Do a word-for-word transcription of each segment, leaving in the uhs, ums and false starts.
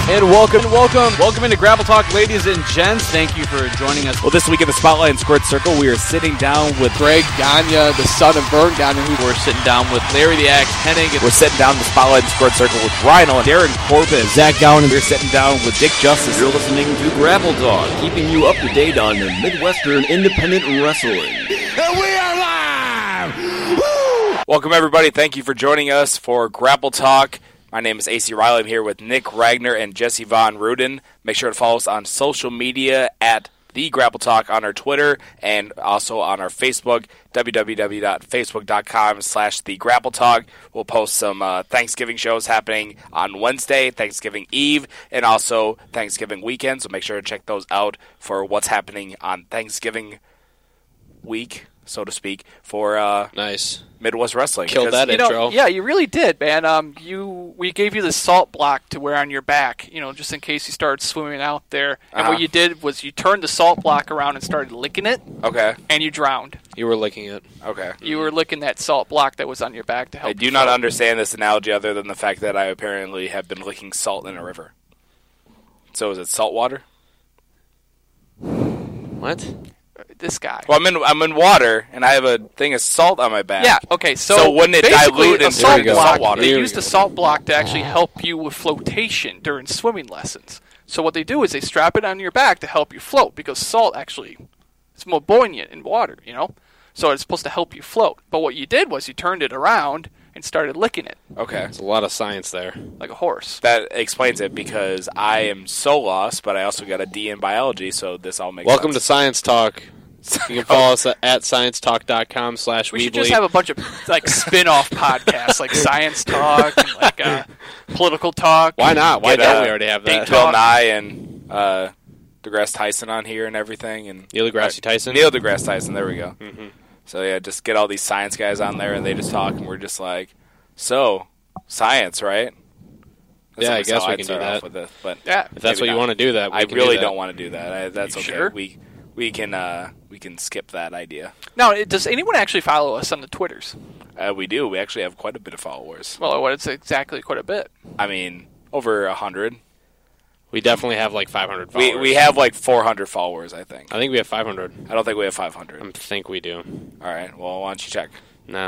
And welcome, welcome, welcome into Grapple Talk, ladies and gents. Thank you for joining us. Well, this week in the Spotlight and Squared Circle, we are sitting down with Greg Gagne, the son of Vern Gagne. We're sitting down with Larry the Axe Hennig. We're sitting down in the Spotlight and Squared Circle with Rhino and Darren Corbin. Zach Gowan. We're sitting down with Dick Justice. You're listening to Grapple Talk, keeping you up to date on the Midwestern Independent Wrestling. And we are live! Woo! Welcome, everybody. Thank you for joining us for Grapple Talk. My name is A C Riley. I'm here with Nick Ragnar and Jesse Von Ruden. Make sure to follow us on social media at The Grapple Talk on our Twitter and also on our Facebook, www.facebook.com slash The Grapple Talk. We'll post some uh, Thanksgiving shows happening on Wednesday, Thanksgiving Eve, and also Thanksgiving weekend. So make sure to check those out for what's happening on Thanksgiving week, so to speak, for uh, nice Midwest Wrestling. Killed that you intro. Know, yeah, you really did, man. Um, you we gave you the salt block to wear on your back, you know, just in case you started swimming out there. And Uh-huh. what you did was you turned the salt block around and started licking it, Okay, and you drowned. You were licking it. okay. You were licking that salt block that was on your back to help. I do you not float. understand this analogy other than the fact that I apparently have been licking salt in a river. So is it salt water? What? This guy. Well, I'm in I'm in water, and I have a thing of salt on my back. Yeah. Okay. So, So wouldn't it basically, dilute a into salt the block? salt water? They There we use the go. salt block to actually help you with flotation during swimming lessons. So what they do is they strap it on your back to help you float because salt actually is more buoyant in water, you know. So it's supposed to help you float. But what you did was you turned it around and started licking it Okay. There's a lot of science there. like a horse. That explains it because I am so lost, but I also got a D in biology, so this all makes Welcome to sense. Science Talk. You can follow us at, at sciencetalk.com slash We should Weebly. just have a bunch of like spin-off podcasts like Science Talk and like uh, Political Talk. Why not? Why Get, don't uh, we already have Big that? Bill Talk. Nye and uh, DeGrasse Tyson on here and everything. And Neil deGrasse Tyson? Neil deGrasse Tyson, there we go. Mhm. So yeah, just get all these science guys on there, and they just talk, and we're just like, so, science, right? That's Yeah, I always guess how we I'd can start do off that. with it, but Yeah. If that's maybe what you not. want to do, that we I can really do that. don't want to do that. I, that's You okay. sure? We we can uh, we can skip that idea. Now, it- does anyone actually follow us on the Twitters? Uh, we do. We actually have quite a bit of followers. Well, what it's exactly quite a bit. I mean, over a hundred. We definitely have like five hundred We followers. we have like four hundred followers. I think. I think we have five hundred. I don't think we have five hundred. I think we do. All right. Well, why don't you check? Nah.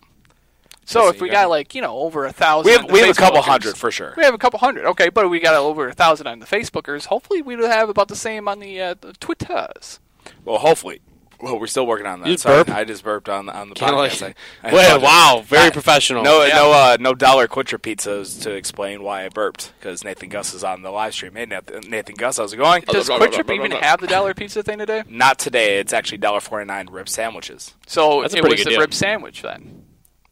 So So if you we got- got like you know over a thousand, We have on the we have a couple Facebookers- hundred for sure. We have a couple hundred, okay, but we got over a thousand on the Facebookers. Hopefully, we will have about the same on the, uh, the Twitters. Well, hopefully. Well, we're still working on that. You Sorry, burp? I just burped on the on the Kinda podcast. like- I, I Wait, apologize. wow. Very Not- professional. No, Yeah. no, uh, no dollar Quitcher pizzas to explain why I burped because Nathan Gus is on the live stream. Hey, Nathan, Nathan Gus, how's it going? Does Quick Trip even have the dollar pizza thing today? Not today. It's actually one dollar forty-nine rib sandwiches. So That's a it pretty was good the deal. rib sandwich then.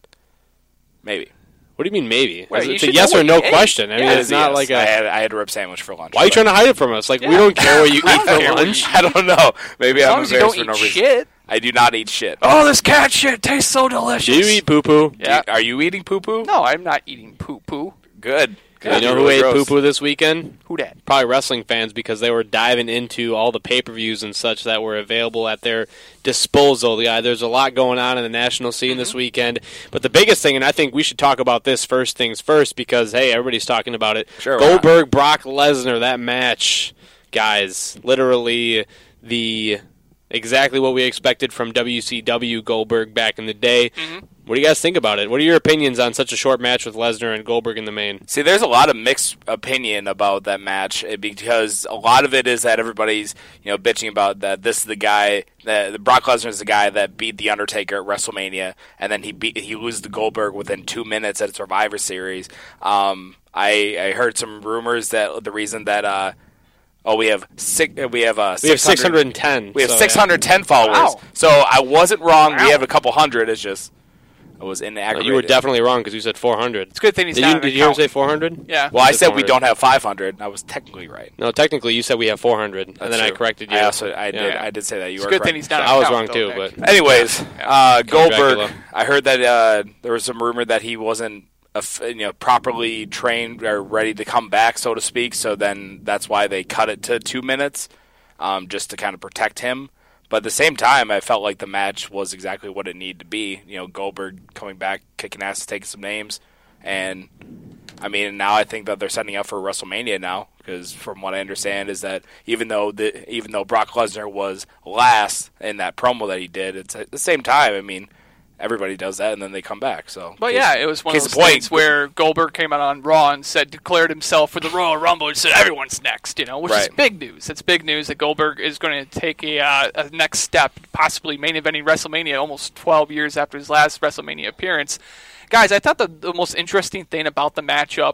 Maybe. What do you mean maybe? Wait, you it's a should yes know or what no you ate. question. I mean, Yeah. it's not Yes, like I a... had, I had a rib sandwich for lunch. Why are you but- trying to hide it from us? Like, we Yeah. don't care what you I eat don't for care what lunch. I don't know. Maybe As I'm long as you embarrassed don't for eat no reason. shit. I do not eat shit. Oh, this cat shit tastes so delicious. Do you eat poo-poo? Yeah. Are you eating poo-poo? No, I'm not eating poo poo. Good. Good. You know You're who really ate gross. poo-poo this weekend? Who dat? Probably wrestling fans because they were diving into all the pay-per-views and such that were available at their disposal. Yeah, there's a lot going on in the national scene Mm-hmm. this weekend. But the biggest thing, and I think we should talk about this first things first because, hey, everybody's talking about it. Sure, why not? Goldberg, Brock Lesnar, that match, guys, literally the exactly what we expected from W C W Goldberg back in the day. Mm-hmm. What do you guys think about it? What are your opinions on such a short match with Lesnar and Goldberg in the main? See, there's a lot of mixed opinion about that match eh, because a lot of it is that everybody's, you know, bitching about that this is the guy that the Brock Lesnar is the guy that beat the Undertaker at WrestleMania, and then he beat he loses to Goldberg within two minutes at Survivor Series. Um, I I heard some rumors that the reason that uh, oh we have six we have uh We have six hundred ten. we have so, six hundred ten followers. Wow. So I wasn't wrong. Wow. We have a couple hundred. It's just I was in yeah. aggravated. You were definitely wrong because you said four hundred. It's a good thing he's Did not you, an did you ever say accountant. four hundred? Yeah. Well, I You said we four hundred. don't have five hundred. I was technically right. No, technically you said we have four hundred, and That's then I true. corrected you. I also I did Yeah. I did say that. You It's a were good correct. thing he's not. I an was wrong accountant, too, though, but Nick. Anyways, uh, Goldberg. Dracula. I heard that uh, there was some rumor that he wasn't a f- you know properly trained or ready to come back, so to speak. So then that's why they cut it to two minutes, um, just to kind of protect him. But at the same time, I felt like the match was exactly what it needed to be. You know, Goldberg coming back, kicking ass, taking some names, and I mean, now I think that they're setting up for WrestleMania now, because from what I understand is that even though the, even though Brock Lesnar was last in that promo that he did, it's at the same time. I mean, everybody does that, and then they come back. So, but case, yeah, it was one of those things where Goldberg came out on Raw and said declared himself for the Royal Rumble and said everyone's next. You know, which right. is big news. It's big news that Goldberg is going to take a, uh, a next step, possibly main eventing WrestleMania, almost twelve years after his last WrestleMania appearance. Guys, I thought the, the most interesting thing about the matchup,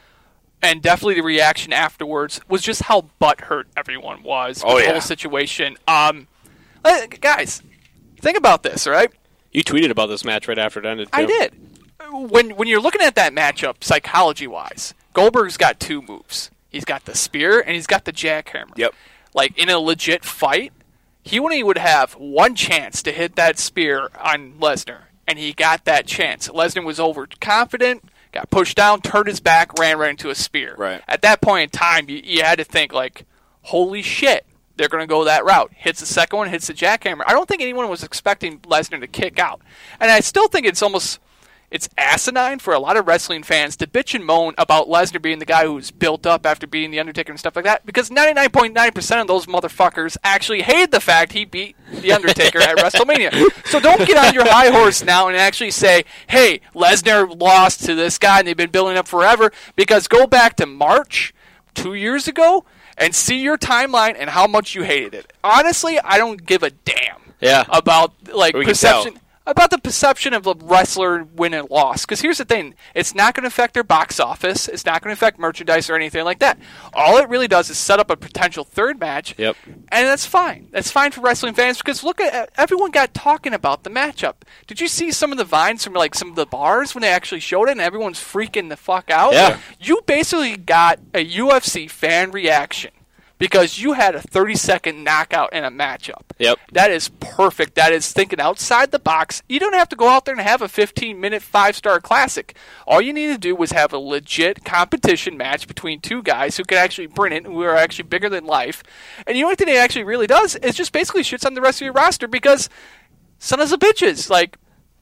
and definitely the reaction afterwards, was just how butthurt everyone was with oh, the yeah. whole situation. Um, uh, guys, think about this, all right? You tweeted about this match right after it ended, too. I did. When when you're looking at that matchup, psychology-wise, Goldberg's got two moves. He's got the spear, and he's got the jackhammer. Yep. Like, in a legit fight, he only would have one chance to hit that spear on Lesnar, and he got that chance. Lesnar was overconfident, got pushed down, turned his back, ran right into a spear. Right. At that point in time, you, you had to think, like, holy shit, they're going to go that route. Hits the second one, hits the jackhammer. I don't think anyone was expecting Lesnar to kick out. And I still think it's almost... It's asinine for a lot of wrestling fans to bitch and moan about Lesnar being the guy who's built up after beating The Undertaker and stuff like that, because ninety-nine point nine percent of those motherfuckers actually hated the fact he beat The Undertaker at WrestleMania. So don't get on your high horse now and actually say, hey, Lesnar lost to this guy and they've been building up forever, because go back to March two years ago and see your timeline and how much you hated it. Honestly, I don't give a damn Yeah. about like We can perception. tell. About the perception of a wrestler win and loss. Because here's the thing. It's not going to affect their box office. It's not going to affect merchandise or anything like that. All it really does is set up a potential third match. Yep. And that's fine. That's fine for wrestling fans, because look at everyone got talking about the matchup. Did you see some of the vines from like some of the bars when they actually showed it and everyone's freaking the fuck out? Yeah. You basically got a U F C fan reaction because you had a thirty-second knockout in a matchup. Yep. That is perfect. That is thinking outside the box. You don't have to go out there and have a fifteen-minute five-star classic. All you need to do was have a legit competition match between two guys who can actually bring it, who are actually bigger than life. And the only thing it actually really does is just basically shits on the rest of your roster, because son of a bitches, like,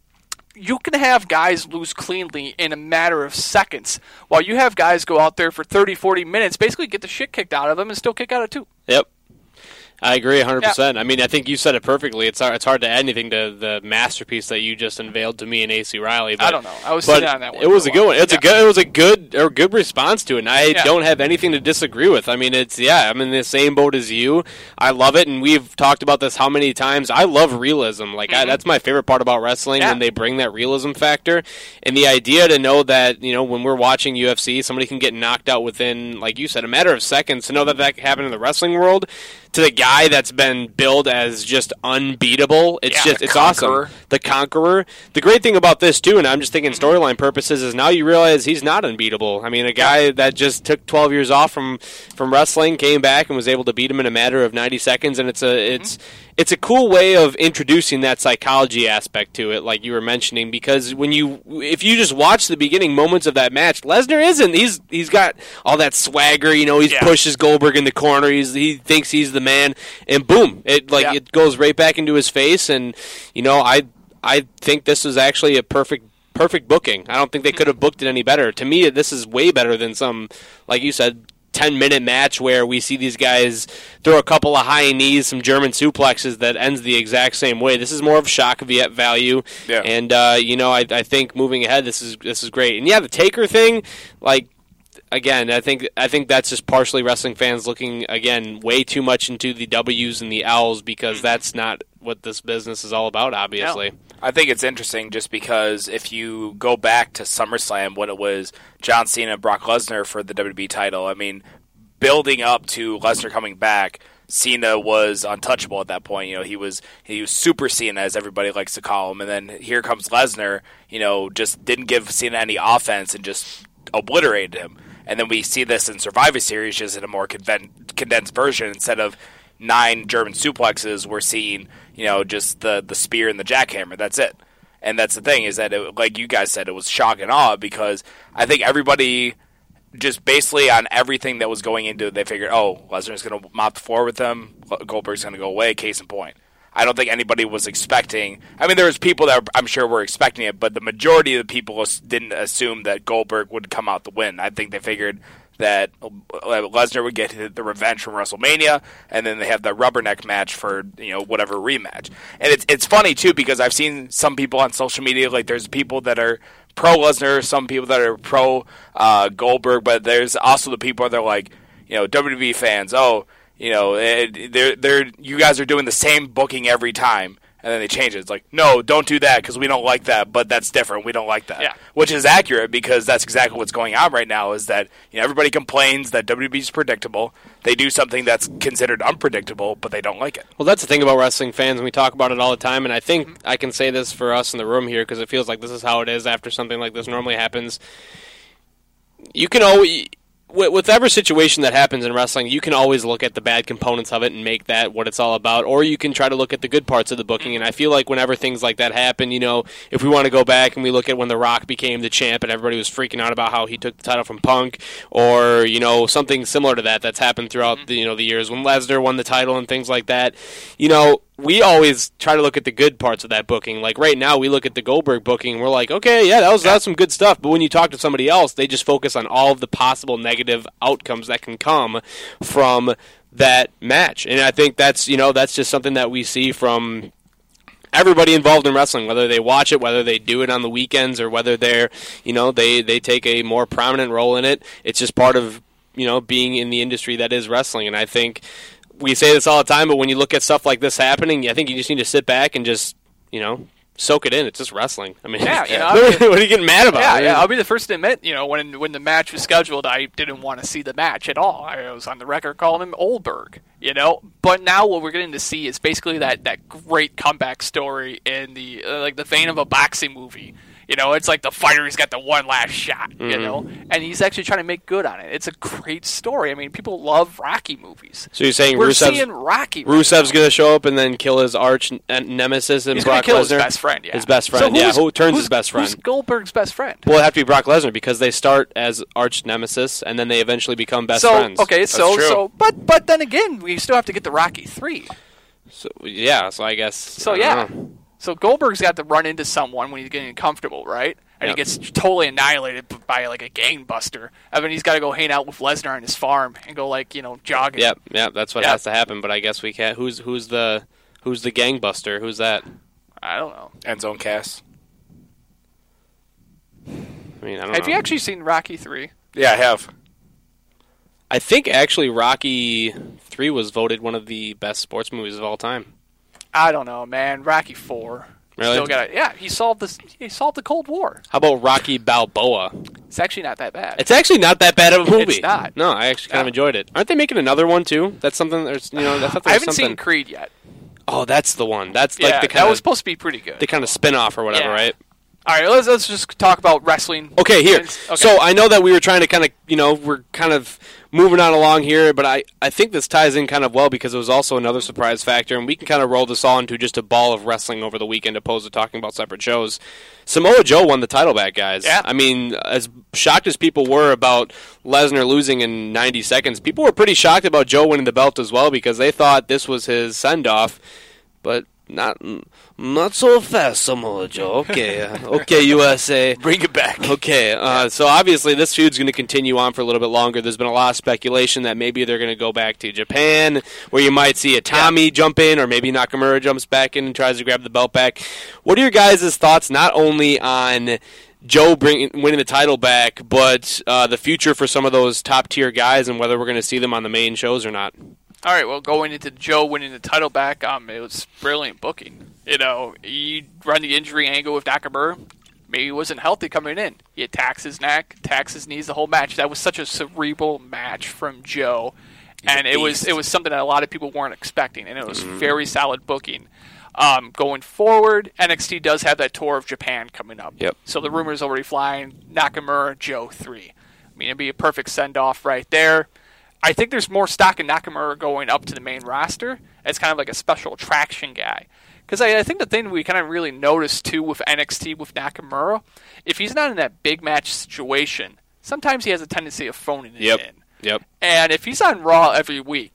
you can have guys lose cleanly in a matter of seconds, while you have guys go out there for thirty, forty minutes, basically get the shit kicked out of them and still kick out of two. Yep. I agree one hundred percent. Yeah. I mean, I think you said it perfectly. It's hard, it's hard to add anything to the masterpiece that you just unveiled to me and A C Riley. But, I don't know. I was sitting on that one. It was a good one. It's yeah. a good. It was a good or good response to it. And I yeah. don't have anything to disagree with. I mean, it's yeah. I'm in the same boat as you. I love it, and we've talked about this how many times. I love realism. Like mm-hmm. I, that's my favorite part about wrestling, yeah. when they bring that realism factor, and the idea to know that, you know, when we're watching U F C, somebody can get knocked out within, like you said, a matter of seconds. To know that that can happen in the wrestling world, to the guy that's been billed as just unbeatable, it's yeah, just it's conqueror. awesome. The conqueror. The great thing about this too, and I'm just thinking storyline purposes, is now you realize he's not unbeatable. I mean, a guy yeah. that just took twelve years off from, from wrestling, came back and was able to beat him in a matter of ninety seconds, and it's a it's mm-hmm. it's a cool way of introducing that psychology aspect to it, like you were mentioning, because when you if you just watch the beginning moments of that match, Lesnar isn't. He's he's got all that swagger, you know, he yeah. pushes Goldberg in the corner, he's he thinks he's the man, and boom, it like yeah. it goes right back into his face. And you know, I I think this was actually a perfect perfect booking. I don't think they could have booked it any better. To me, this is way better than some, like you said, ten-minute match where we see these guys throw a couple of high knees, some German suplexes that ends the exact same way. This is more of shock value, yeah. and uh, you know, I, I think moving ahead, this is this is great. And yeah, the Taker thing, like. Again, I think I think that's just partially wrestling fans looking, again, way too much into the W's and the L's, because that's not what this business is all about, obviously. No. I think it's interesting just because if you go back to SummerSlam when it was John Cena and Brock Lesnar for the W W E title, I mean, building up to Lesnar coming back, Cena was untouchable at that point. You know, he was he was Super Cena, as everybody likes to call him, and then here comes Lesnar, you know, just didn't give Cena any offense and just obliterated him. And then we see this in Survivor Series, just in a more conven- condensed version. Instead of nine German suplexes, we're seeing, you know, just the, the spear and the jackhammer. That's it. And that's the thing, is that, it, like you guys said, it was shock and awe, because I think everybody just basically on everything that was going into it, they figured, oh, Lesnar's going to mop the floor with them, Goldberg's going to go away, case in point. I don't think anybody was expecting. I mean, there was people that I'm sure were expecting it, but the majority of the people didn't assume that Goldberg would come out the win. I think they figured that Lesnar would get the revenge from WrestleMania, and then they have the rubberneck match for, you know, whatever rematch. And it's it's funny too, because I've seen some people on social media, like there's people that are pro Lesnar, some people that are pro uh, Goldberg, but there's also the people that are like, you know, W W E fans. Oh, you know, they're they're you guys are doing the same booking every time. And then they change it. It's like, no, don't do that because we don't like that, but that's different. We don't like that. Yeah. Which is accurate because that's exactly what's going on right now is that, you know, everybody complains that W W E is predictable. They do something that's considered unpredictable, but they don't like it. Well, that's the thing about wrestling fans, and we talk about it all the time, and I think mm-hmm. I can say this for us in the room here because it feels like this is how it is after something like this normally happens. You can always... Whatever situation that happens in wrestling, you can always look at the bad components of it and make that what it's all about, or you can try to look at the good parts of the booking. And I feel like whenever things like that happen, you know, if we want to go back and we look at when The Rock became the champ and everybody was freaking out about how he took the title from Punk, or, you know, something similar to that that's happened throughout the, you know, the years when Lesnar won the title and things like that, you know, we always try to look at the good parts of that booking. Like right now, we look at the Goldberg booking, and we're like, okay, yeah, that was, that was some good stuff. But when you talk to somebody else, they just focus on all of the possible negative outcomes that can come from that match. And I think that's, you know, that's just something that we see from everybody involved in wrestling, whether they watch it, whether they do it on the weekends, or whether they're, you know, they, they take a more prominent role in it. It's just part of, you know, being in the industry that is wrestling. And I think we say this all the time, but when you look at stuff like this happening, I think you just need to sit back and just, you know, soak it in. It's just wrestling. I mean, yeah, you know, what, what are you getting mad about? Yeah, I mean, yeah, I'll be the first to admit, you know, when when the match was scheduled, I didn't want to see the match at all. I was on the record calling him Oldberg, you know. But now what we're getting to see is basically that, that great comeback story in the uh, like the vein of a boxing movie. You know, it's like the fighter's got the one last shot, you mm-hmm. know, and he's actually trying to make good on it. It's a great story. I mean, people love Rocky movies. So you're saying We're Rusev's, seeing Rocky right Rusev's going to show up and then kill his arch nemesis and he's Brock kill Lesnar? His best friend, yeah. His best friend, so yeah. Who turns his best friend? Who's Goldberg's best friend? Well, it'd have to be Brock Lesnar because they start as arch nemesis and then they eventually become best so, friends. Okay, so so but but then again, we still have to get the Rocky three. So yeah, so I guess. So I yeah, know. So Goldberg's got to run into someone when he's getting comfortable, right? And yep. he gets totally annihilated by like a gangbuster. And then he's got to go hang out with Lesnar on his farm and go like you know jogging. Yep, yep, that's what yep. has to happen. But I guess we can't. Who's who's the who's the gangbuster? Who's that? I don't know. Endzone Cass. I mean, I don't have know. you actually seen Rocky three? Yeah, I have. I think actually Rocky three was voted one of the best sports movies of all time. I don't know, man. Rocky four. Really? Still got yeah, he solved this. He solved the Cold War. How about Rocky Balboa? It's actually not that bad. It's actually not that bad of a movie. It's not. No, I actually kind no. of enjoyed it. Aren't they making another one too? That's something. There's you know. I, thought there I was haven't something... seen Creed yet. Oh, that's the one. That's yeah, like the kind that of was supposed to be pretty good. the kind of spin-off or whatever, yeah. right? All right, let's let's just talk about wrestling. Okay, here. Okay. So I know that we were trying to kind of, you know, we're kind of moving on along here, but I, I think this ties in kind of well because it was also another surprise factor, and we can kind of roll this all into just a ball of wrestling over the weekend opposed to talking about separate shows. Samoa Joe won the title back, guys. Yeah. I mean, as shocked as people were about Lesnar losing in ninety seconds, people were pretty shocked about Joe winning the belt as well because they thought this was his send-off, but... Not not so fast, Samoa Joe. Okay, uh, okay, U S A. Bring it back. Okay, uh, so obviously this feud's going to continue on for a little bit longer. There's been a lot of speculation that maybe they're going to go back to Japan, where you might see a Tommy yeah. jump in, or maybe Nakamura jumps back in and tries to grab the belt back. What are your guys' thoughts not only on Joe bring, winning the title back, but uh, the future for some of those top-tier guys and whether we're going to see them on the main shows or not? All right, well, going into Joe winning the title back, um, it was brilliant booking. You know, you run the injury angle with Nakamura. Maybe he wasn't healthy coming in. He attacks his neck, attacks his knees the whole match. That was such a cerebral match from Joe, He's and it was it was something that a lot of people weren't expecting, and it was mm-hmm. very solid booking. Um, going forward, N X T does have that tour of Japan coming up. Yep. So the rumor's already flying, Nakamura, Joe three. I mean, it'd be a perfect send-off right there. I think there's more stock in Nakamura going up to the main roster as kind of like a special attraction guy. Because I, I think the thing we kind of really noticed, too, with N X T with Nakamura, if he's not in that big match situation, sometimes he has a tendency of phoning it yep. in. Yep. And if he's on Raw every week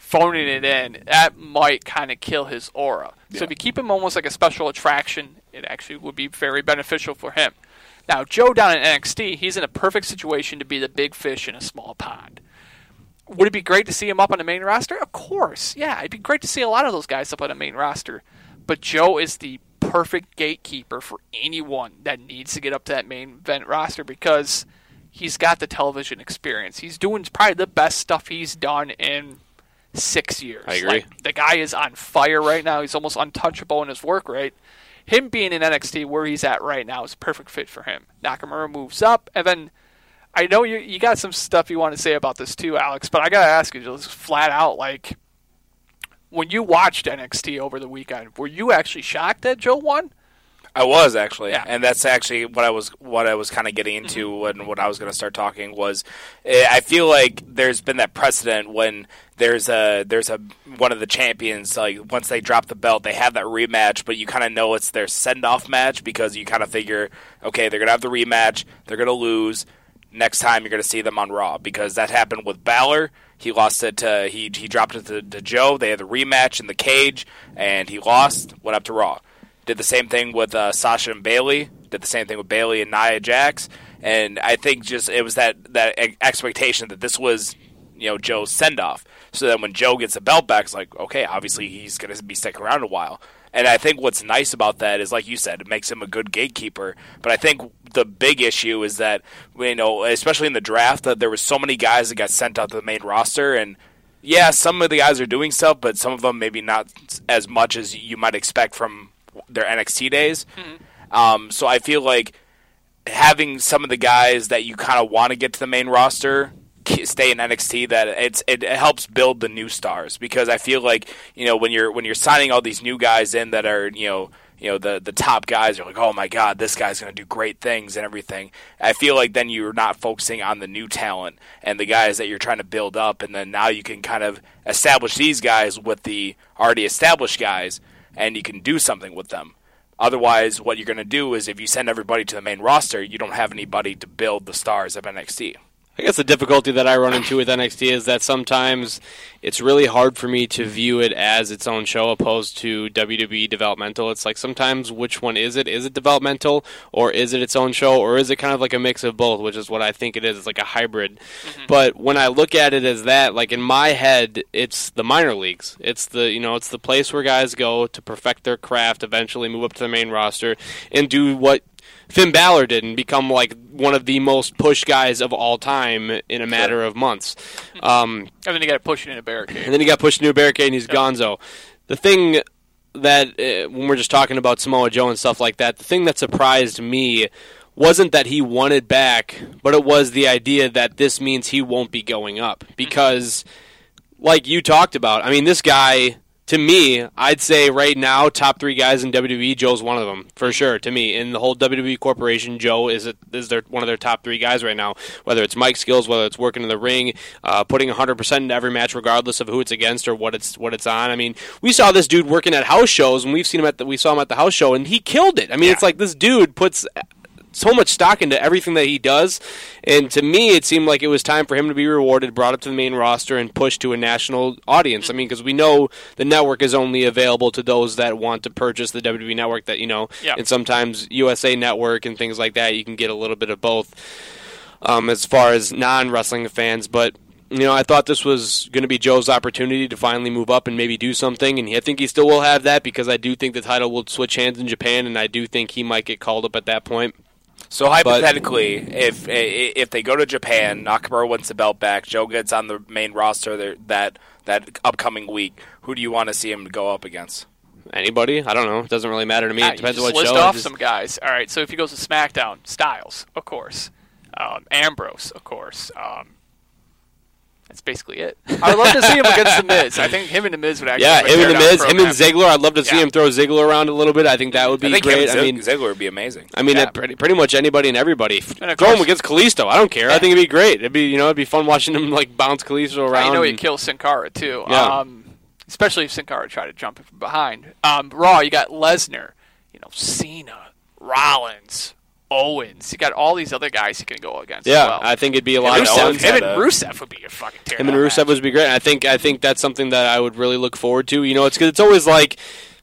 phoning it in, that might kind of kill his aura. Yeah. So if you keep him almost like a special attraction, it actually would be very beneficial for him. Now, Joe down in N X T, he's in a perfect situation to be the big fish in a small pond. Would it be great to see him up on the main roster? Of course, yeah. It'd be great to see a lot of those guys up on the main roster. But Joe is the perfect gatekeeper for anyone that needs to get up to that main event roster because he's got the television experience. He's doing probably the best stuff he's done in six years. I agree. Like, the guy is on fire right now. He's almost untouchable in his work rate. Him being in N X T where he's at right now is a perfect fit for him. Nakamura moves up, and then I know you you got some stuff you want to say about this too, Alex, but I got to ask you just flat out, like, when you watched N X T over the weekend, were you actually shocked that Joe won? I was actually, Yeah. and that's actually what I was what I was kind of getting into mm-hmm. when what I was going to start talking was. I feel like there's been that precedent when there's a there's a one of the champions, like once they drop the belt, they have that rematch, but you kind of know it's their send off match because you kind of figure, okay, they're going to have the rematch, they're going to lose. Next time you're going to see them on Raw because that happened with Balor. He lost it to he he dropped it to, to Joe. They had the rematch in the cage, and he lost. Went up to Raw. Did the same thing with uh, Sasha and Bayley. Did the same thing with Bayley and Nia Jax. And I think just it was that that expectation that this was, you know, Joe's send off. So then when Joe gets the belt back, it's like, okay, obviously he's going to be sticking around a while. And I think what's nice about that is, like you said, it makes him a good gatekeeper. But I think the big issue is that, you know, especially in the draft, that there were so many guys that got sent out to the main roster. And, yeah, some of the guys are doing stuff, but some of them maybe not as much as you might expect from their N X T days. Mm-hmm. Um, so I feel like having some of the guys that you kind of want to get to the main roster stay in N X T, that it's it helps build the new stars, because I feel like, you know, when you're when you're signing all these new guys in that are, you know, you know the the top guys, you're like, oh my god, this guy's going to do great things and everything. I feel like then you're not focusing on the new talent and the guys that you're trying to build up, and then now you can kind of establish these guys with the already established guys, and you can do something with them. Otherwise, what you're going to do is if you send everybody to the main roster, you don't have anybody to build the stars of N X T. I guess the difficulty that I run into with N X T is that sometimes it's really hard for me to view it as its own show opposed to W W E developmental. It's like sometimes which one is it? Is it developmental, or is it its own show, or is it kind of like a mix of both, which is what I think it is. It's like a hybrid. Mm-hmm. But when I look at it as that, like in my head, it's the minor leagues. It's the, you know, it's the place where guys go to perfect their craft, eventually move up to the main roster, and do what Finn Balor did and become like one of the most pushed guys of all time in a matter of months. Um, and then he got pushed into a barricade. And then he got pushed into a barricade and he's yep. gonzo. The thing that, uh, when we're just talking about Samoa Joe and stuff like that, the thing that surprised me wasn't that he won it back, but it was the idea that this means he won't be going up. Because, like you talked about, I mean, this guy... To me, I'd say right now, top three guys in W W E, Joe's one of them, for sure, to me. In the whole W W E corporation, Joe is a, is their, one of their top three guys right now. Whether it's mic skills, whether it's working in the ring, uh, putting one hundred percent into every match regardless of who it's against or what it's what it's on. I mean, we saw this dude working at house shows, and we've seen him at the, we saw him at the house show, and he killed it. I mean, yeah. It's like this dude puts so much stock into everything that he does, and to me it seemed like it was time for him to be rewarded, brought up to the main roster, and pushed to a national audience. I mean, because we know the network is only available to those that want to purchase the W W E network, that, you know, yep. and sometimes U S A Network and things like that, you can get a little bit of both um, as far as non-wrestling fans. But, you know, I thought this was going to be Joe's opportunity to finally move up and maybe do something, and I think he still will have that, because I do think the title will switch hands in Japan, and I do think he might get called up at that point. So hypothetically, but, if if they go to Japan, Nakamura wins the belt back, Joe gets on the main roster there, that that upcoming week, who do you want to see him go up against? Anybody? I don't know. It doesn't really matter to me. Yeah, it depends you on just what list show. off just... some guys. All right, so if he goes to SmackDown, Styles, of course. Um, Ambrose, of course. Um, that's basically it. I would love to see him against The Miz. I think him and The Miz would actually yeah, have a him and The Miz, program. him and Ziggler. I'd love to see yeah. him throw Ziggler around a little bit. I think that would be I think great. Him I mean, Ziggler would be amazing. I mean, yeah. it, pretty, pretty much anybody and everybody. And throw him against Kalisto. I don't care. Yeah. I think it'd be great. It'd be, you know, it'd be fun watching him like bounce Kalisto around. I know and... he'd kill Sin Cara too. Yeah. Um, especially if Sin Cara tried to jump from behind. Um, Raw, you got Lesnar, you know, Cena, Rollins, Owens. You got all these other guys you can go against. Yeah, as well. I think it'd be a lot Yeah, of Rusev, Owens. Him and uh, Rusev would be a fucking tear. Him and Rusev would be great. I think I think that's something that I would really look forward to. You know, it's 'cause it's always like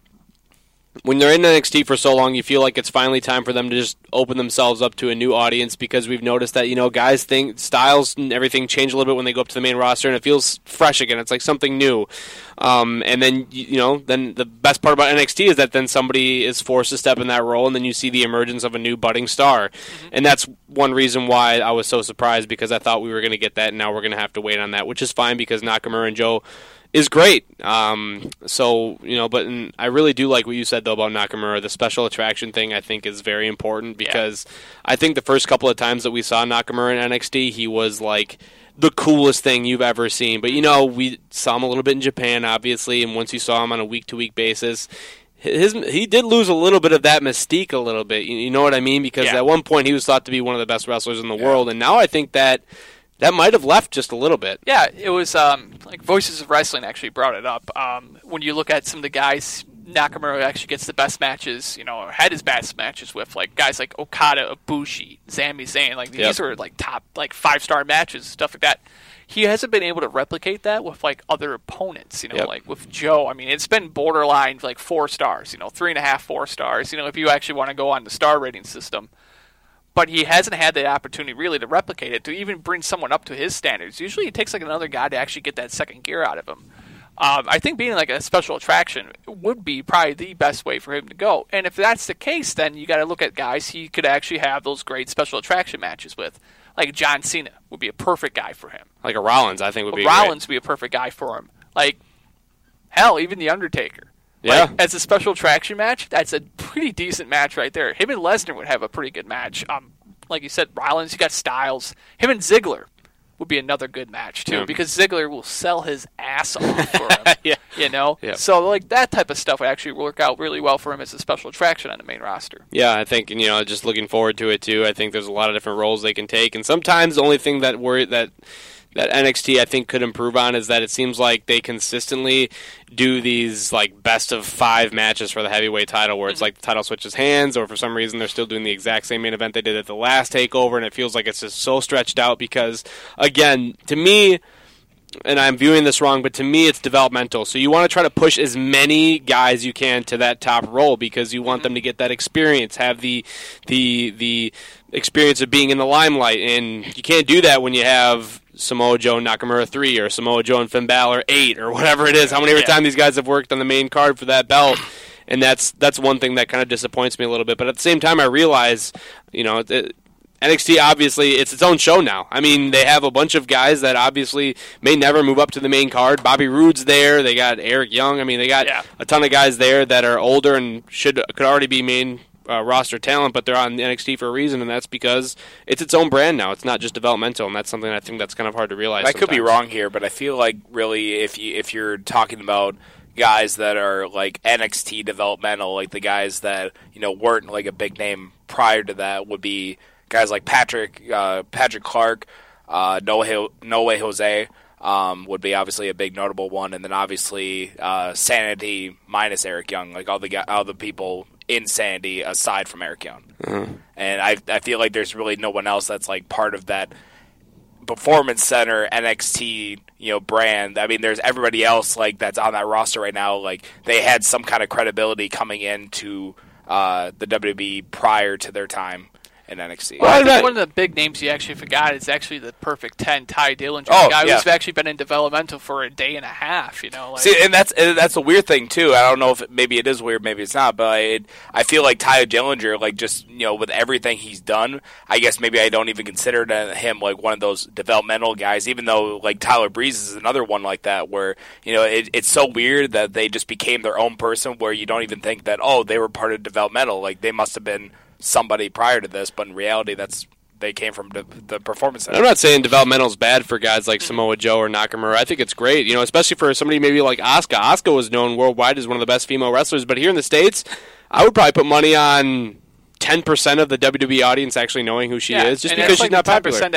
when they're in N X T for so long, you feel like it's finally time for them to just open themselves up to a new audience because we've noticed that, you know, guys think styles and everything change a little bit when they go up to the main roster and it feels fresh again. It's like something new. Um, and then, you know, then the best part about N X T is that then somebody is forced to step in that role and then you see the emergence of a new budding star. Mm-hmm. And that's one reason why I was so surprised because I thought we were going to get that and now we're going to have to wait on that, which is fine because Nakamura and Joe is great. Um, so, you know, but and I really do like what you said, though, about Nakamura. The special attraction thing, I think, is very important because yeah. I think the first couple of times that we saw Nakamura in N X T, he was, like, the coolest thing you've ever seen. But, you know, we saw him a little bit in Japan, obviously, and once you saw him on a week-to-week basis, his he did lose a little bit of that mystique a little bit. You, you know what I mean? Because yeah. at one point he was thought to be one of the best wrestlers in the yeah. world, and now I think that that might have left just a little bit. Yeah, it was um, like Voices of Wrestling actually brought it up. Um, when you look at some of the guys Nakamura actually gets the best matches, you know, or had his best matches with, like guys like Okada, Ibushi, Sami Zayn. Like these yep. are like top, like five star matches, stuff like that. He hasn't been able to replicate that with like other opponents, you know, yep. like with Joe. I mean, it's been borderline like four stars, you know, three and a half, four stars, you know, if you actually want to go on the star rating system. But he hasn't had the opportunity really to replicate it, to even bring someone up to his standards. Usually it takes like another guy to actually get that second gear out of him. Um, I think being like a special attraction would be probably the best way for him to go. And if that's the case, then you got to look at guys he could actually have those great special attraction matches with. Like John Cena would be a perfect guy for him. Like a Rollins, I think would well, be Rollins great. would be a perfect guy for him. Like, hell, even The Undertaker. Yeah. Like, as a special attraction match, that's a pretty decent match right there. Him and Lesnar would have a pretty good match. Um, like you said, Rollins, you got Styles. Him and Ziggler would be another good match, too, yeah. because Ziggler will sell his ass off for him. yeah. You know? Yeah. So, like, that type of stuff would actually work out really well for him as a special attraction on the main roster. Yeah, I think, you know, just looking forward to it, too. I think there's a lot of different roles they can take. And sometimes the only thing that worry that that N X T, I think, could improve on is that it seems like they consistently do these, like, best of five matches for the heavyweight title where it's mm-hmm. like the title switches hands, or for some reason they're still doing the exact same main event they did at the last TakeOver, and it feels like it's just so stretched out because, again, to me, and I'm viewing this wrong, but to me it's developmental. So you want to try to push as many guys you can to that top role because you want mm-hmm. them to get that experience, have the the the experience of being in the limelight, and you can't do that when you have Samoa Joe and Nakamura three, or Samoa Joe and Finn Balor eight, or whatever it is. How many every yeah. time these guys have worked on the main card for that belt, and that's that's one thing that kind of disappoints me a little bit. But at the same time, I realize, you know, it, N X T obviously it's its own show now. I mean, they have a bunch of guys that obviously may never move up to the main card. Bobby Roode's there. They got Eric Young. I mean, they got yeah. a ton of guys there that are older and should could already be main Uh, roster talent, but they're on N X T for a reason, and that's because it's its own brand now. It's not just developmental, and that's something I think that's kind of hard to realize. I sometimes. could be wrong here, but I feel like really if you if you're talking about guys that are like N X T developmental, like the guys that you know weren't like a big name prior to that, would be guys like Patrick uh, Patrick Clark, uh, No Way, No Way Jose. Um, would be obviously a big notable one, and then obviously uh, Sanity minus Eric Young, like all the all the people in Sanity aside from Eric Young. Mm-hmm. And I I feel like there's really no one else that's like part of that Performance Center N X T you know brand. I mean, there's everybody else like that's on that roster right now. Like they had some kind of credibility coming into uh, the W W E prior to their time in N X T. Well, I think one of the big names you actually forgot is actually the Perfect ten, Ty Dillinger, oh, the guy yeah. who's actually been in developmental for a day and a half. You know, like, see, and that's and that's a weird thing too. I don't know if it, maybe it is weird, maybe it's not, but I, I feel like Ty Dillinger, like just you know, with everything he's done, I guess maybe I don't even consider him like one of those developmental guys. Even though like Tyler Breeze is another one like that, where you know it, it's so weird that they just became their own person, where you don't even think that oh they were part of developmental, like they must have been somebody prior to this, but in reality, that's they came from the, the Performance Center. I'm not saying developmental is bad for guys like Samoa Joe or Nakamura. I think it's great, you know, especially for somebody maybe like Asuka. Asuka was known worldwide as one of the best female wrestlers, but here in the States, I would probably put money on ten percent of the W W E audience actually knowing who she yeah, is, just and because like she's not popular. ten percent that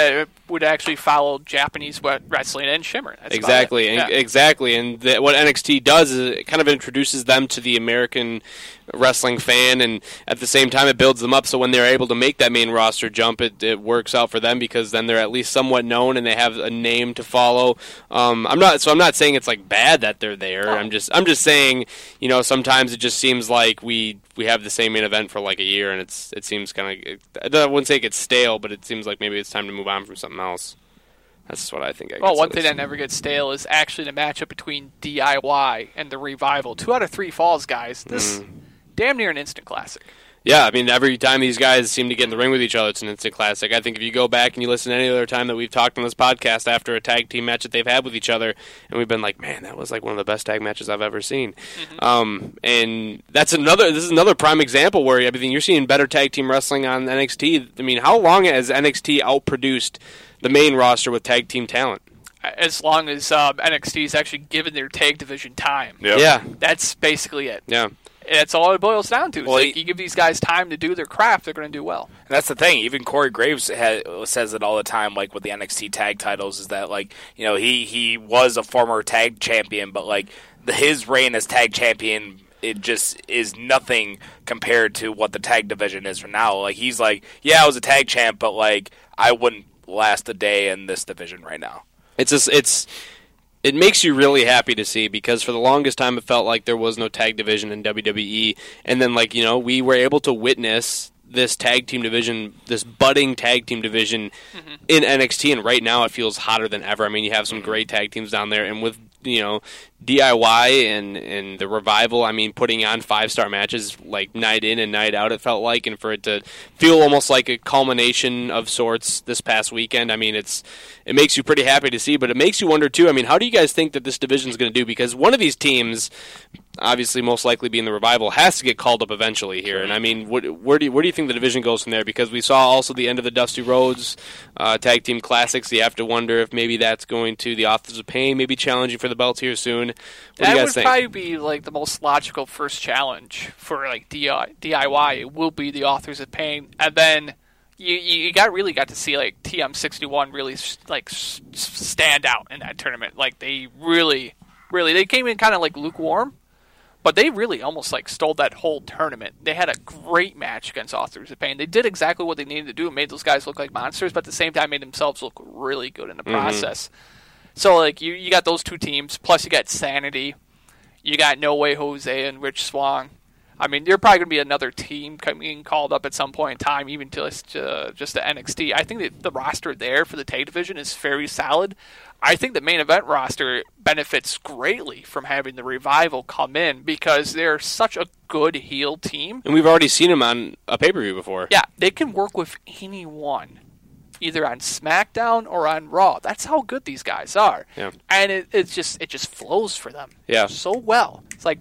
would actually follow Japanese wrestling and Shimmer. That's exactly, yeah. and, exactly. And the, what N X T does is it kind of introduces them to the American wrestling fan, and at the same time it builds them up so when they're able to make that main roster jump, it, it works out for them because then they're at least somewhat known and they have a name to follow. Um, I'm not so I'm not saying it's like bad that they're there. Oh. I'm just I'm just saying, you know, sometimes it just seems like we we have the same main event for like a year and it's it seems kind of I wouldn't say it gets stale, but it seems like maybe it's time to move on from something else. That's what I think. I well, guess one thing that never gets stale is actually the matchup between D I Y and the Revival. Two out of three falls, guys. This mm. damn near an instant classic. Yeah, I mean, every time these guys seem to get in the ring with each other, it's an instant classic. I think if you go back and you listen to any other time that we've talked on this podcast after a tag team match that they've had with each other, and we've been like, man, that was like one of the best tag matches I've ever seen. Mm-hmm. Um, and that's another. This is another prime example where I mean, you're seeing better tag team wrestling on N X T. I mean, how long has N X T outproduced the main roster with tag team talent? As long as um, N X T is actually given their tag division time. Yep. Yeah. That's basically it. Yeah. That's all it boils down to. It's well, like he, you give these guys time to do their craft, they're going to do well. And that's the thing. Even Corey Graves ha- says it all the time, like with the N X T tag titles, is that like you know he he was a former tag champion, but like the, his reign as tag champion, it just is nothing compared to what the tag division is for now. Like he's like, yeah, I was a tag champ, but like I wouldn't last a day in this division right now. It's just it's. It makes you really happy to see because for the longest time it felt like there was no tag division in W W E, and then like you know we were able to witness this tag team division, this budding tag team division mm-hmm. in N X T, and right now it feels hotter than ever. I mean, you have some great tag teams down there, and with you know D I Y and and the Revival, I mean, putting on five star matches like night in and night out, it felt like, and for it to feel almost like a culmination of sorts this past weekend, I mean, it's it makes you pretty happy to see, but it makes you wonder too. I mean, how do you guys think that this division is going to do? Because one of these teams, obviously most likely being the Revival, has to get called up eventually here. And I mean, what, where do you, where do you think the division goes from there? Because we saw also the end of the Dusty Rhodes uh, Tag Team Classics. So you have to wonder if maybe that's going to the Authors of Pain, maybe challenging for the belts here soon. What that do you guys would think? probably be like the most logical first challenge for like D I Y. It will be the Authors of Pain, and then you you got really got to see like T M sixty-one really like stand out in that tournament. Like they really, really they came in kind of like lukewarm. But they really almost like stole that whole tournament. They had a great match against Authors of Pain. They did exactly what they needed to do and made those guys look like monsters, but at the same time made themselves look really good in the mm-hmm. process. So like you, you got those two teams, plus you got Sanity, you got No Way Jose and Rich Swann. I mean, you're probably going to be another team coming called up at some point in time, even to uh, just the N X T. I think that the roster there for the tag division is very solid. I think the main event roster benefits greatly from having the Revival come in because they're such a good heel team. And we've already seen them on a pay-per-view before. Yeah, they can work with anyone, either on SmackDown or on Raw. That's how good these guys are. Yeah. And it it's just it just flows for them yeah. so well. It's like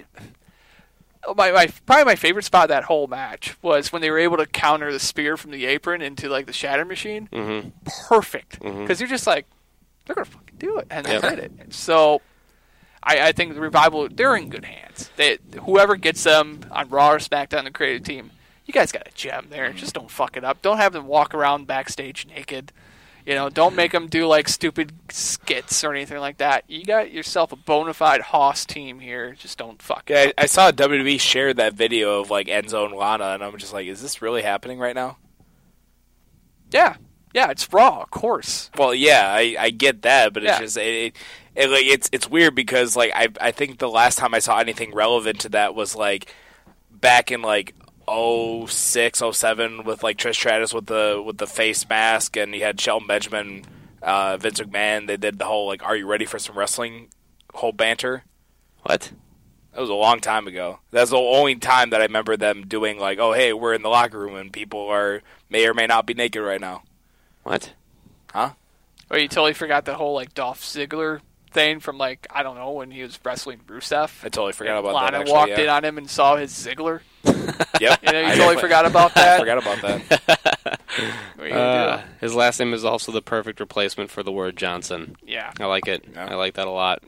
my, my probably my favorite spot of that whole match was when they were able to counter the spear from the apron into like the Shatter Machine. Mm-hmm. Perfect. Because mm-hmm. you're just like, they're going to fucking do it. And they yep. did it. So I, I think the Revival, they're in good hands. They, whoever gets them on Raw or SmackDown, the creative team, you guys got a gem there. Just don't fuck it up. Don't have them walk around backstage naked. You know, don't make them do like stupid skits or anything like that. You got yourself a bona fide Hoss team here. Just don't fuck yeah, it up. I, I saw W W E share that video of like Enzo and Lana, and I'm just like, is this really happening right now? Yeah. Yeah, it's Raw, of course. Well, yeah, I, I get that, but it's Yeah. just it, it, it like it's it's weird because like I I think the last time I saw anything relevant to that was like back in like oh six, oh seven with like Trish Stratus with the with the face mask, and you had Shelton Benjamin, uh, Vince McMahon. They did the whole like, "Are you ready for some wrestling?" whole banter. What? That was a long time ago. That's the only time that I remember them doing like, "Oh, hey, we're in the locker room and people are may or may not be naked right now." What? Huh? Oh, you totally forgot the whole like Dolph Ziggler thing from like I don't know when he was wrestling Rusev. I totally forgot and about Lana that. Actually, walked yeah. in on him and saw his Ziggler. Yep. You know, you I totally forgot about that. I forgot about that. What are you gonna Uh, do? his last name is also the perfect replacement for the word Johnson. Yeah. I like it. Yeah. I like that a lot. Yeah.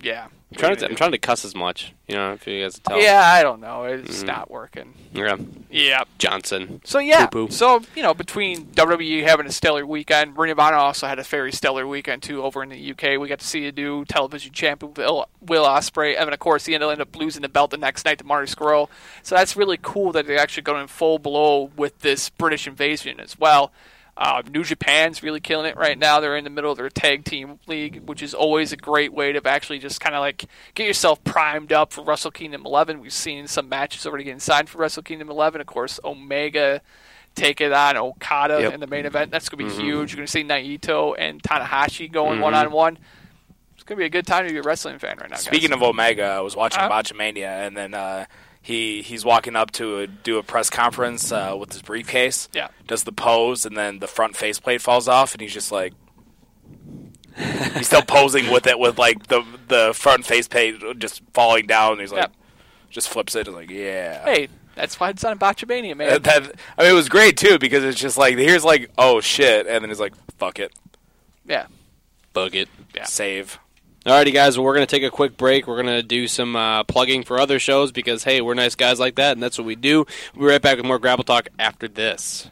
I'm trying, to, I'm trying to cuss as much, you know, if you guys can tell. Yeah, I don't know. It's Mm. not working. Yeah. Yeah. Johnson. So, yeah. Poo-poo. So, you know, between W W E having a stellar weekend, Ring of Honor also had a very stellar weekend, too, over in the U K. We got to see a new television champion, Will, Will Ospreay. And then, of course, he ended up losing the belt the next night to Marty Scurll. So that's really cool that they're actually going full blow with this British invasion as well. Uh, New Japan's really killing it right now. They're in the middle of their tag team league, which is always a great way to actually just kind of like get yourself primed up for Wrestle Kingdom eleven. We've seen some matches already getting signed for Wrestle Kingdom eleven. Of course, Omega take it on Okada Yep. in the main event. That's going to be Mm-hmm. huge. You're going to see Naito and Tanahashi going Mm-hmm. one-on-one. It's going to be a good time to be a wrestling fan right now, guys. Speaking of Omega, I was watching Uh-huh. Botchamania, and then uh, he he's walking up to a, do a press conference uh, with his briefcase. Yeah. Does the pose, and then the front faceplate falls off, and he's just like, he's still posing with it, with like the the front faceplate just falling down. And he's like, Yep. just flips it, and like, yeah. Hey, that's why it's on Botchamania, man. Uh, that, I mean, it was great too because it's just like here's like, oh shit, and then he's like, fuck it, yeah. Bug it. Yeah. save. Alrighty, guys. Well, we're going to take a quick break. We're going to do some uh, plugging for other shows because, hey, we're nice guys like that, and that's what we do. We'll be right back with more Grapple Talk after this.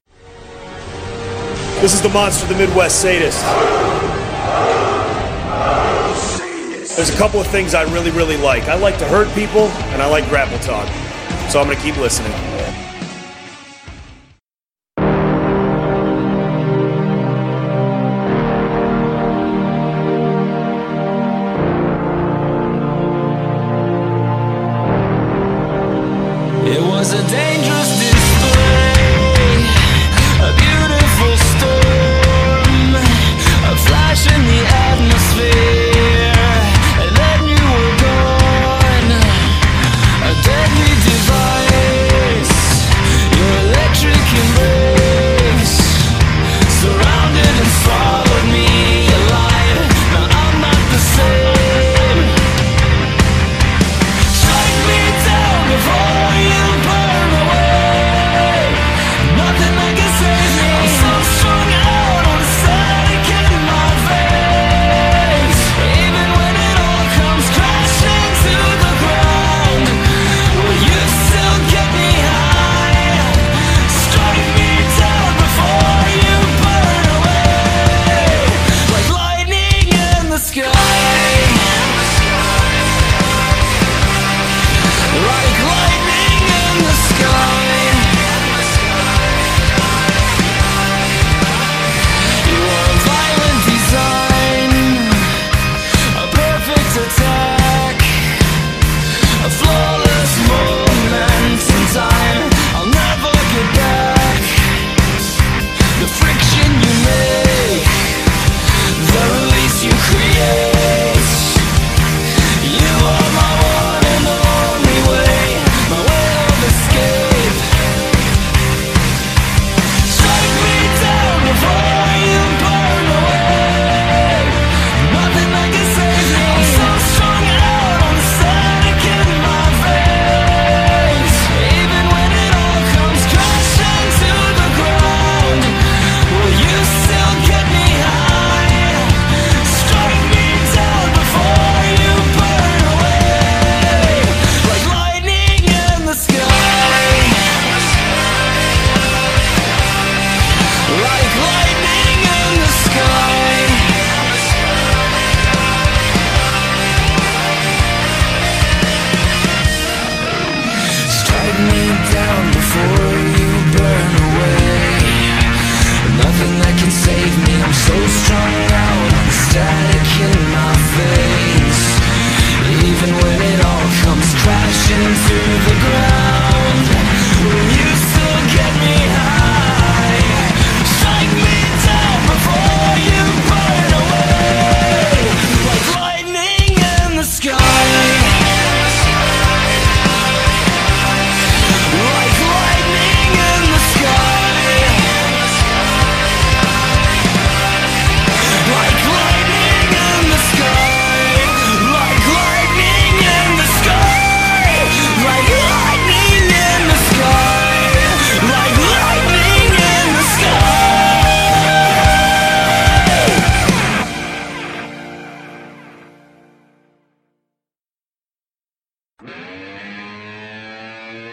This is the monster, the Midwest sadist. There's a couple of things I really, really like. I like to hurt people, and I like Grapple Talk. So I'm going to keep listening. It was a dangerous display, a beautiful storm, a flash in the atmosphere, and then you were gone. A deadly device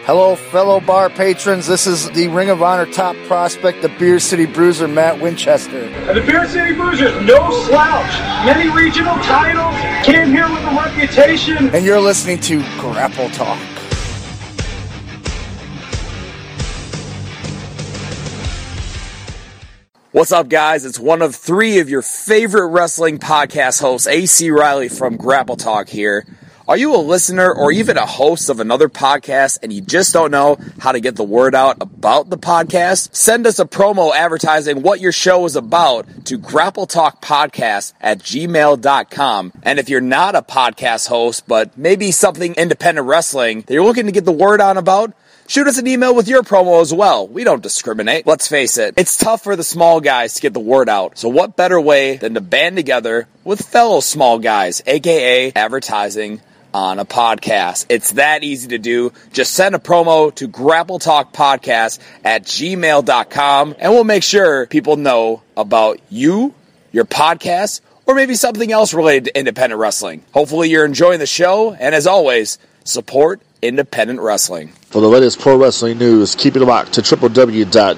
Hello, fellow bar patrons. This is the Ring of Honor top prospect, the Beer City Bruiser, Matt Winchester. And the Beer City Bruiser, no slouch. Many regional titles, came here with a reputation. And you're listening to Grapple Talk. What's up, guys? It's one of three of your favorite wrestling podcast hosts, A C Riley from Grapple Talk here. Are you a listener or even a host of another podcast and you just don't know how to get the word out about the podcast? Send us a promo advertising what your show is about to grappletalkpodcast at gmail dot com. And if you're not a podcast host, but maybe something independent wrestling that you're looking to get the word on about, shoot us an email with your promo as well. We don't discriminate. Let's face it, it's tough for the small guys to get the word out. So what better way than to band together with fellow small guys, aka advertising on a podcast. It's that easy to do. Just send a promo to grappletalkpodcast at gmail dot com and we'll make sure people know about you, your podcast, or maybe something else related to independent wrestling. Hopefully you're enjoying the show, and as always, support independent wrestling. For the latest pro wrestling news, keep it locked to w w w dot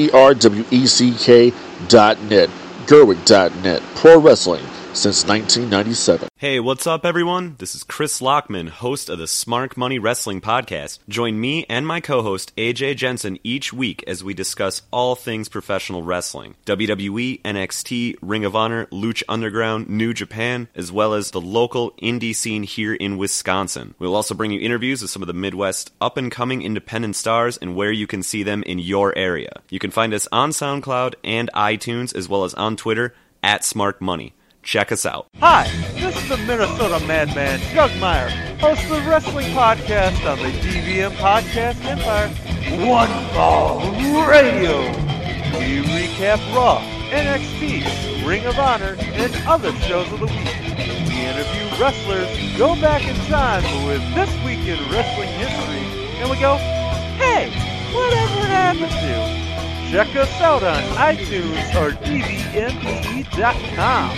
gerweck dot net, gerwick dot net, pro wrestling since nineteen ninety-seven. Hey, what's up, everyone? This is Chris Lockman, host of the Smart Money Wrestling Podcast. Join me and my co-host, A J Jensen, each week as we discuss all things professional wrestling. W W E, N X T, Ring of Honor, Lucha Underground, New Japan, as well as the local indie scene here in Wisconsin. We'll also bring you interviews with some of the Midwest up-and-coming independent stars and where you can see them in your area. You can find us on SoundCloud and iTunes, as well as on Twitter, at Smart Money. Check us out. Hi, this is the Minnesota Madman, Doug Meyer, host of the Wrestling Podcast on the D V M Podcast Empire, One Ball Radio. We recap Raw, N X T, Ring of Honor, and other shows of the week. We interview wrestlers, go back in time with This Week in Wrestling History, and we go, hey, whatever happened to? Check us out on iTunes or D V M P E dot com.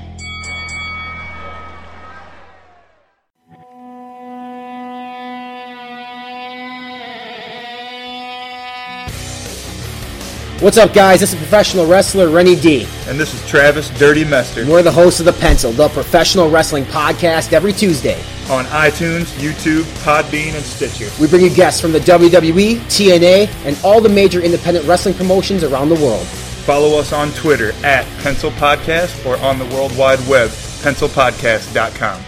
What's up, guys? This is professional wrestler Rennie D. And this is Travis Dirty Mester. And we're the hosts of The Pencil, the professional wrestling podcast, every Tuesday. On iTunes, YouTube, Podbean, and Stitcher. We bring you guests from the W W E, T N A, and all the major independent wrestling promotions around the world. Follow us on Twitter at Pencil Podcast or on the World Wide Web, pencil podcast dot com.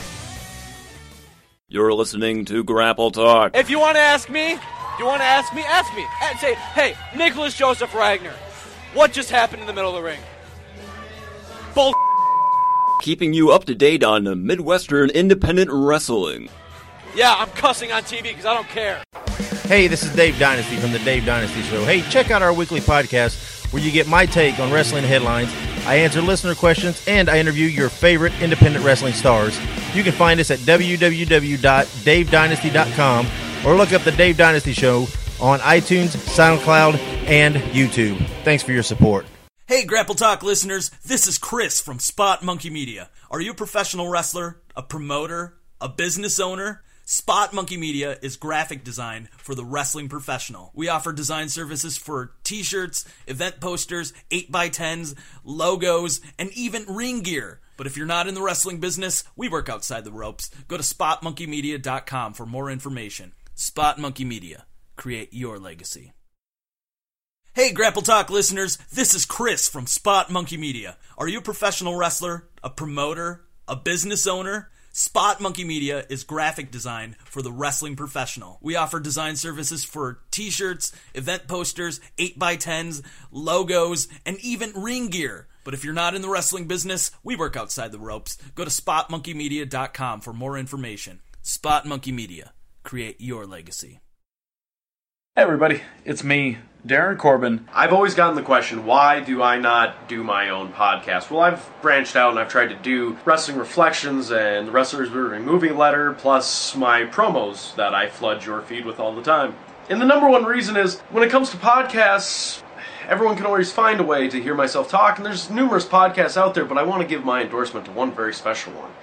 You're listening to Grapple Talk. If you want to ask me... You want to ask me? Ask me. And say, hey, Nicholas Joseph Ragnar, what just happened in the middle of the ring? Bull. Keeping you up to date on Midwestern independent wrestling. Yeah, I'm cussing on T V because I don't care. Hey, this is Dave Dynasty from the Dave Dynasty Show. Hey, check out our weekly podcast where you get my take on wrestling headlines. I answer listener questions, and I interview your favorite independent wrestling stars. You can find us at w w w dot dave dynasty dot com. Or look up The Dave Dynasty Show on iTunes, SoundCloud, and YouTube. Thanks for your support. Hey, Grapple Talk listeners. This is Chris from Spot Monkey Media. Are you a professional wrestler, a promoter, a business owner? Spot Monkey Media is graphic design for the wrestling professional. We offer design services for t-shirts, event posters, eight by tens, logos, and even ring gear. But if you're not in the wrestling business, we work outside the ropes. Go to spot monkey media dot com for more information. Spot Monkey Media. Create your legacy. Hey, Grapple Talk listeners. This is Chris from Spot Monkey Media. Are you a professional wrestler, a promoter, a business owner? Spot Monkey Media is graphic design for the wrestling professional. We offer design services for t-shirts, event posters, eight by tens, logos, and even ring gear. But if you're not in the wrestling business, we work outside the ropes. Go to spot monkey media dot com for more information. Spot Monkey Media. Create your legacy. Hey everybody, it's me, Darren Corbin. I've always gotten the question, why do I not do my own podcast? Well, I've branched out and I've tried to do Wrestling Reflections and the Wrestlers Moving Movie Letter, plus my promos that I flood your feed with all the time. And the number one reason is, when it comes to podcasts, everyone can always find a way to hear myself talk, and there's numerous podcasts out there, but I want to give my endorsement to one very special one.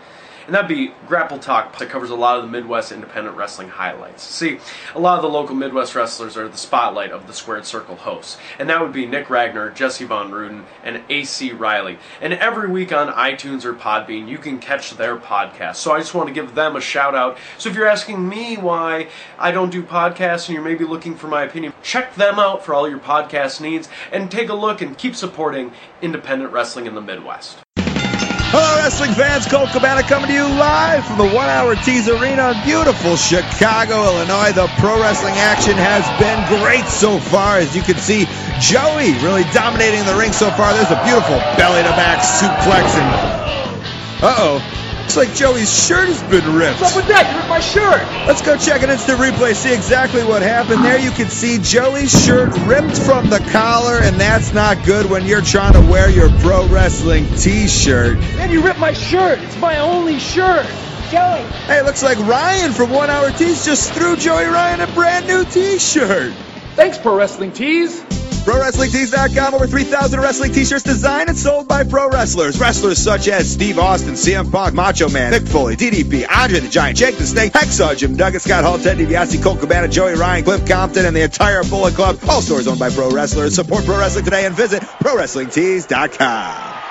and that'd be Grapple Talk, that covers a lot of the Midwest independent wrestling highlights. See, a lot of the local Midwest wrestlers are the spotlight of the Squared Circle hosts, and that would be Nick Ragnar, Jesse Von Ruden, and A C Riley. And every week on iTunes or Podbean, you can catch their podcast. So I just want to give them a shout out. So if you're asking me why I don't do podcasts and you're maybe looking for my opinion, check them out for all your podcast needs, and take a look and keep supporting independent wrestling in the Midwest. Hello, wrestling fans. Colt Cabana coming to you live from the One Hour Tees Arena in beautiful Chicago, Illinois. The pro wrestling action has been great so far. As you can see, Joey really dominating the ring so far. There's a beautiful belly-to-back suplex. And uh-oh. Looks like Joey's shirt has been ripped. What's up with that? You ripped my shirt. Let's go check an instant replay, see exactly what happened. There you can see Joey's shirt ripped from the collar, and that's not good when you're trying to wear your pro wrestling t-shirt. Man, you ripped my shirt. It's my only shirt. Joey. Hey, it looks like Ryan from One Hour Tees just threw Joey Ryan a brand new t-shirt. Thanks, Pro Wrestling Tees. Pro Wrestling Tees dot com, over three thousand wrestling t-shirts designed and sold by pro wrestlers. Wrestlers such as Steve Austin, C M Punk, Macho Man, Mick Foley, D D P, Andre the Giant, Jake the Snake, Hacksaw, Jim Duggan, Scott Hall, Ted DiBiase, Colt Cabana, Joey Ryan, Cliff Compton, and the entire Bullet Club. All stores owned by pro wrestlers. Support pro wrestling today and visit Pro Wrestling Tees dot com.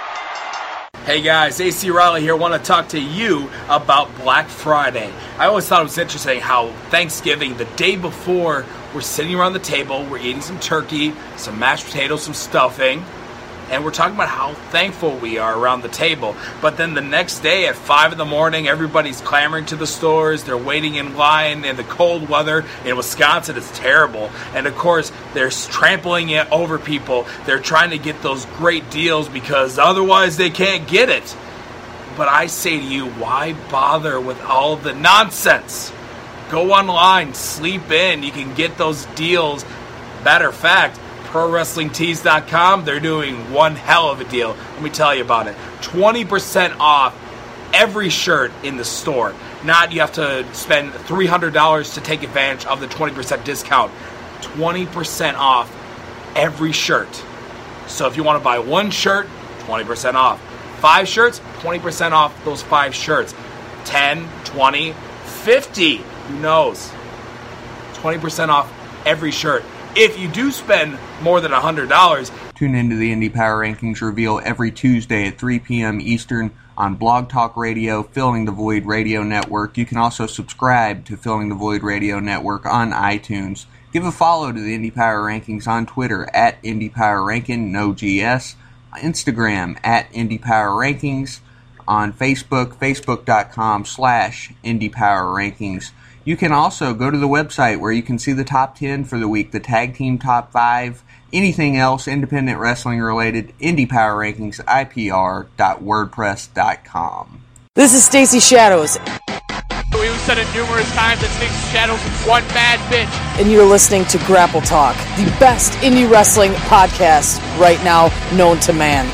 Hey guys, A C Riley here. Want to talk to you about Black Friday. I always thought it was interesting how Thanksgiving, the day before, we're sitting around the table, we're eating some turkey, some mashed potatoes, some stuffing, and we're talking about how thankful we are around the table. But then the next day at five in the morning, everybody's clamoring to the stores. They're waiting in line in the cold weather. In Wisconsin, it's terrible. And, of course, they're trampling it over people. They're trying to get those great deals because otherwise they can't get it. But I say to you, why bother with all the nonsense? Go online, sleep in. You can get those deals. Matter of fact, Pro Wrestling Tees dot com, they're doing one hell of a deal. Let me tell you about it. twenty percent off every shirt in the store. Not you have to spend three hundred dollars to take advantage of the twenty percent discount. twenty percent off every shirt. So if you want to buy one shirt, twenty percent off. Five shirts, twenty percent off those five shirts. ten, twenty, fifty. Who knows? twenty percent off every shirt. If you do spend more than one hundred dollars, tune into the Indie Power Rankings reveal every Tuesday at three p.m. Eastern on Blog Talk Radio, Filling the Void Radio Network. You can also subscribe to Filling the Void Radio Network on iTunes. Give a follow to the Indie Power Rankings on Twitter at Indie Power Ranking, no G S. Instagram at Indie Power Rankings. On Facebook, facebook.com slash Indie Power Rankings. You can also go to the website where you can see the top ten for the week, the tag team top five, anything else independent wrestling related, Indie Power Rankings, I P R dot wordpress dot com. This is Stacy Shadows. We've said it numerous times that Stacy Shadows is one bad bitch. And you're listening to Grapple Talk, the best indie wrestling podcast right now known to man.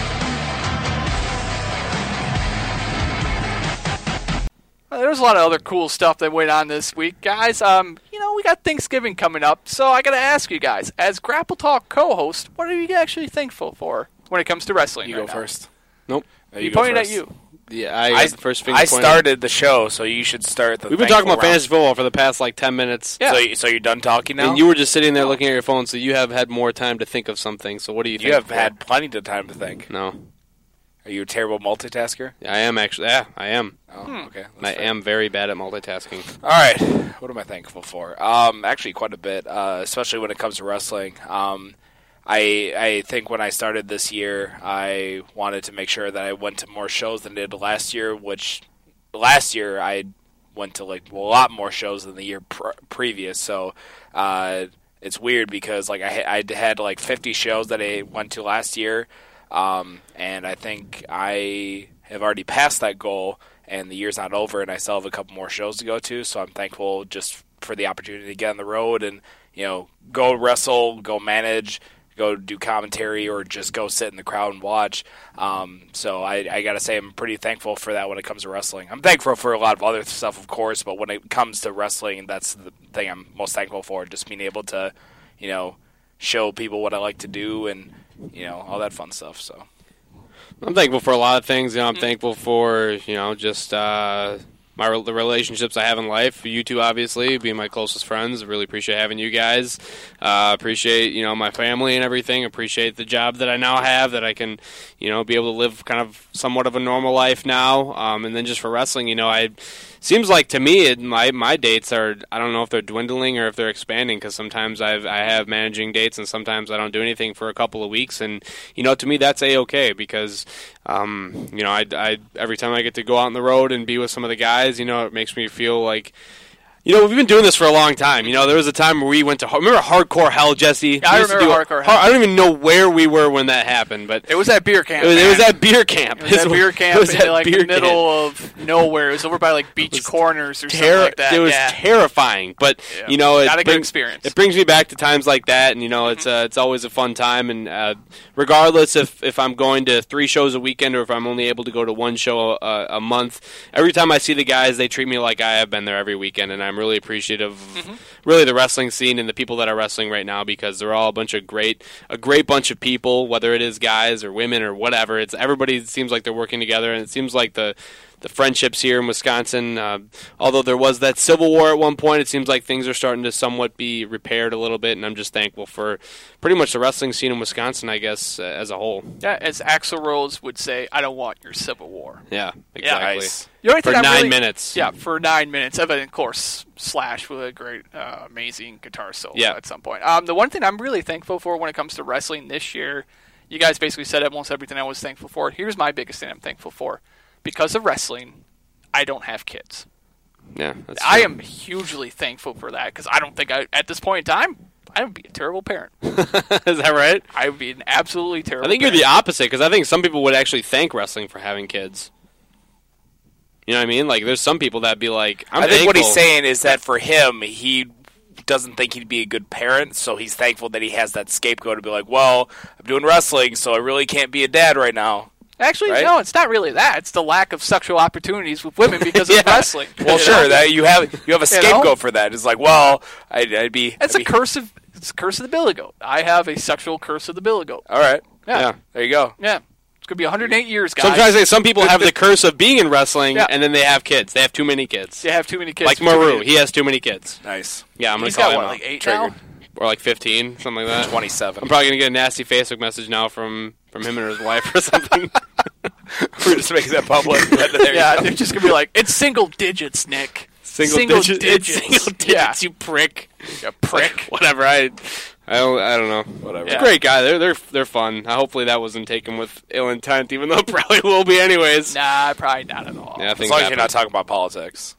There's a lot of other cool stuff that went on this week, guys. Um, you know, we got Thanksgiving coming up, so I got to ask you guys, as Grapple Talk co-host, what are you actually thankful for when it comes to wrestling? You right go now? first. Nope. No, you you go pointed first. at you. Yeah, I, I, the first finger I pointed. started the show, so you should start the. We've been talking thankful about round. fantasy football for the past like ten minutes. Yeah. So, you- so you're done talking now? And you were just sitting there looking at your phone, so you have had more time to think of something. So what do you think? You have had plenty of time to think. No. Are you a terrible multitasker? I am actually. Yeah, I am. Oh, Hmm. okay. I am very bad at multitasking. All right. What am I thankful for? Um, actually, quite a bit, uh, especially when it comes to wrestling. Um, I I think when I started this year, I wanted to make sure that I went to more shows than I did last year, which last year I went to like a lot more shows than the year pr- previous. So uh, it's weird because like I I had like fifty shows that I went to last year, um, and I think I have already passed that goal. And the year's not over, and I still have a couple more shows to go to. So I'm thankful just for the opportunity to get on the road and you know go wrestle, go manage, go do commentary, or just go sit in the crowd and watch. Um, so I, I got to say I'm pretty thankful for that when it comes to wrestling. I'm thankful for a lot of other stuff, of course, but when it comes to wrestling, that's the thing I'm most thankful for, just being able to, you know, show people what I like to do and, you know, all that fun stuff. So. I'm thankful for a lot of things. You know, I'm mm-hmm. thankful for, you know, just uh, my the relationships I have in life. You two, obviously, being my closest friends. I really appreciate having you guys. Uh, appreciate, you know, my family and everything. Appreciate the job that I now have, that I can, you know, be able to live kind of somewhat of a normal life now. Um, and then just for wrestling, you know, I seems like to me it, my my dates are, I don't know if they're dwindling or if they're expanding, because sometimes I've, I have managing dates and sometimes I don't do anything for a couple of weeks. And, you know, to me that's A-okay, because, um, you know, I, I every time I get to go out on the road and be with some of the guys, you know, it makes me feel like, you know, we've been doing this for a long time. You know, there was a time where we went to, remember Hardcore Hell, Jesse? Yeah, I remember Hardcore Hell. I don't even know where we were when that happened, but it was at beer camp. It was, it was at beer camp. It was at beer camp in like the middle of nowhere. It was over by like Beach Corners or ter- something like that. It was yeah. terrifying, but yeah. you know, it Not a brings, good experience. It brings me back to times like that, and you know, it's uh, it's always a fun time. And uh, regardless if if I'm going to three shows a weekend or if I'm only able to go to one show a, a month, every time I see the guys, they treat me like I have been there every weekend, and I'm really appreciative. Mm-hmm. Really the wrestling scene and the people that are wrestling right now, because they're all a bunch of great a great bunch of people, whether it is guys or women or whatever. It's everybody seems like they're working together, and it seems like the the friendships here in Wisconsin, uh, although there was that civil war at one point, it seems like things are starting to somewhat be repaired a little bit, and I'm just thankful for pretty much the wrestling scene in Wisconsin, I guess, uh, as a whole. Yeah, as Axl Rose would say, I don't want your civil war. Yeah, exactly. Yeah, nice. The only thing for I'm nine really, minutes. Yeah, for nine minutes. And of course, Slash with a great, uh, amazing guitar solo yeah. at some point. Um, the one thing I'm really thankful for when it comes to wrestling this year, you guys basically said almost everything I was thankful for. Here's my biggest thing I'm thankful for. Because of wrestling, I don't have kids. Yeah, that's I true. am hugely thankful for that, because I don't think I, at this point in time, I would be a terrible parent. Is that right? I would be an absolutely terrible I think parent. you're the opposite, because I think some people would actually thank wrestling for having kids. You know what I mean? Like, there's some people that'd be like, I'm I think thankful. what he's saying is that for him, he doesn't think he'd be a good parent, so he's thankful that he has that scapegoat to be like, well, I'm doing wrestling, so I really can't be a dad right now. Actually, right? no, it's not really that. It's the lack of sexual opportunities with women because of yeah. wrestling. Well, you sure, know? that you have you have a scapegoat you know? for that. It's like, well, I'd, I'd be. It's I'd a be... curse of it's a curse of the billy goat. I have a sexual curse of the billy goat. All right. Yeah. yeah. There you go. Yeah. It's gonna be one hundred eight years, guys. Sometimes they, some people have the curse of being in wrestling, yeah. and then they have kids. They have too many kids. They have too many kids. Like Maru, he has too many kids. Nice. Yeah, I'm gonna He's call got, him what, out. like eight Triggered. now? Or like fifteen, something like that. twenty-seven. I'm probably gonna get a nasty Facebook message now from from him and his wife or something. We're just making that public. There yeah, they're just gonna be like, it's single digits, Nick. Single, single digits. digits. It's single digits, yeah. you prick. You prick. Whatever. I, I don't. I don't know. Whatever. Yeah. Great guy. They're they're they're fun. Hopefully that wasn't taken with ill intent, even though it probably will be anyways. Nah, probably not at all. Yeah, I as think long as you're not talking about politics.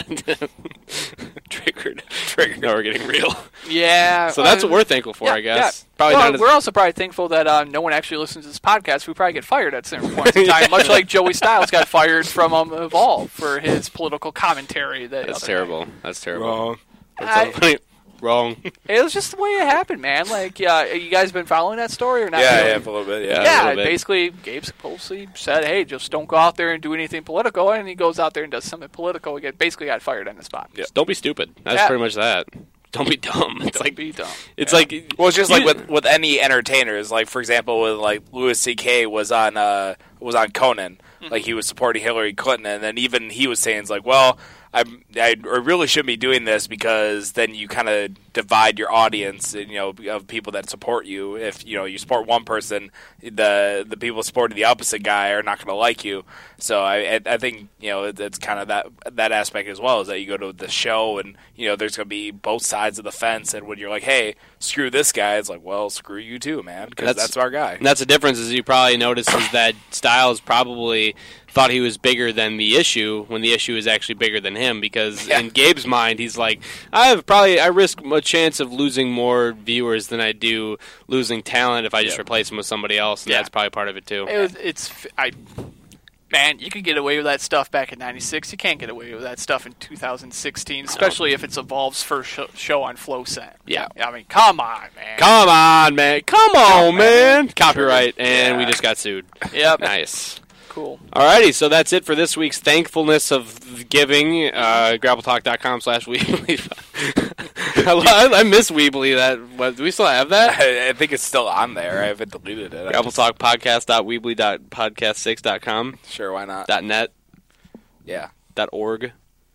Triggered. Triggered. Now we're getting real. Yeah. So that's what we're thankful for, yeah, I guess. Yeah. Probably well, not as we're also probably thankful that uh, no one actually listens to this podcast. We probably get fired at certain points in time, much like Joey Styles got fired from um, Evolve for his political commentary. That That's terrible. Night. That's terrible. Wrong. That's I, Wrong. It was just the way it happened, man. Like, yeah, you guys been following that story or not? Yeah, really? yeah, a little bit. Yeah, yeah. little bit. Basically, Gabe Sapolsky said, "Hey, just don't go out there and do anything political," and he goes out there and does something political. He get basically got fired on the spot. Yeah. Don't be stupid. That's yeah. pretty much that. Don't be dumb. It's don't like be dumb. It's yeah. like well, it's just like with with any entertainers. Like for example, with like Louis C K was on uh was on Conan. Mm-hmm. Like he was supporting Hillary Clinton, and then even he was saying, "It's like, well, I I really shouldn't be doing this because then you kind of divide your audience, you know, of people that support you. If you know you support one person, the the people supporting the opposite guy are not going to like you. So I I think you know it, it's kind of that that aspect as well, is that you go to the show and you know there's going to be both sides of the fence, and when you're like, hey, screw this guy, it's like, well, screw you too, man, because that's, that's our guy. And that's the difference, as you probably noticed, is that Styles probably thought he was bigger than the issue when the issue is actually bigger than him, because yeah. in Gabe's mind, he's like, I have probably I risk a chance of losing more viewers than I do losing talent if I just yeah. replace him with somebody else, and yeah. that's probably part of it too. It was, it's I. Man, you could get away with that stuff back in ninety-six. You can't get away with that stuff in two thousand sixteen, especially if it's Evolve's first sh- show on FlowSet. Yeah. I mean, come on, man. Come on, man. Come on, man. Copyright, and yeah. we just got sued. Yep. Nice. Cool. Alrighty, so that's it for this week's Thankfulness of Giving. Uh, grappletalk.com slash Weebly. I, I miss Weebly. That, what, do we still have that? I, I think it's still on there. I haven't deleted it. grappletalkpodcast dot weebly dot podcast six dot com. Sure, why not? Dot .net. Yeah. Dot .org.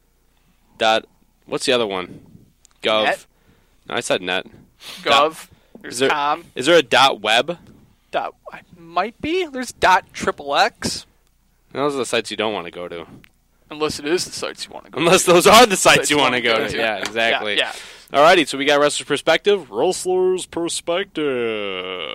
Dot, what's the other one? Gov. Net? No, I said net. Gov. Dot, There's is there, com. Is there a dot web? Dot, might be. There's dot triple X. Those are the sites you don't want to go to. Unless it is the sites you want to go Unless to. those are the sites, sites you want to go wanna to. Yeah, exactly. Yeah, yeah. Alrighty, so we got Wrestler's Perspective. Wrestler's Perspective.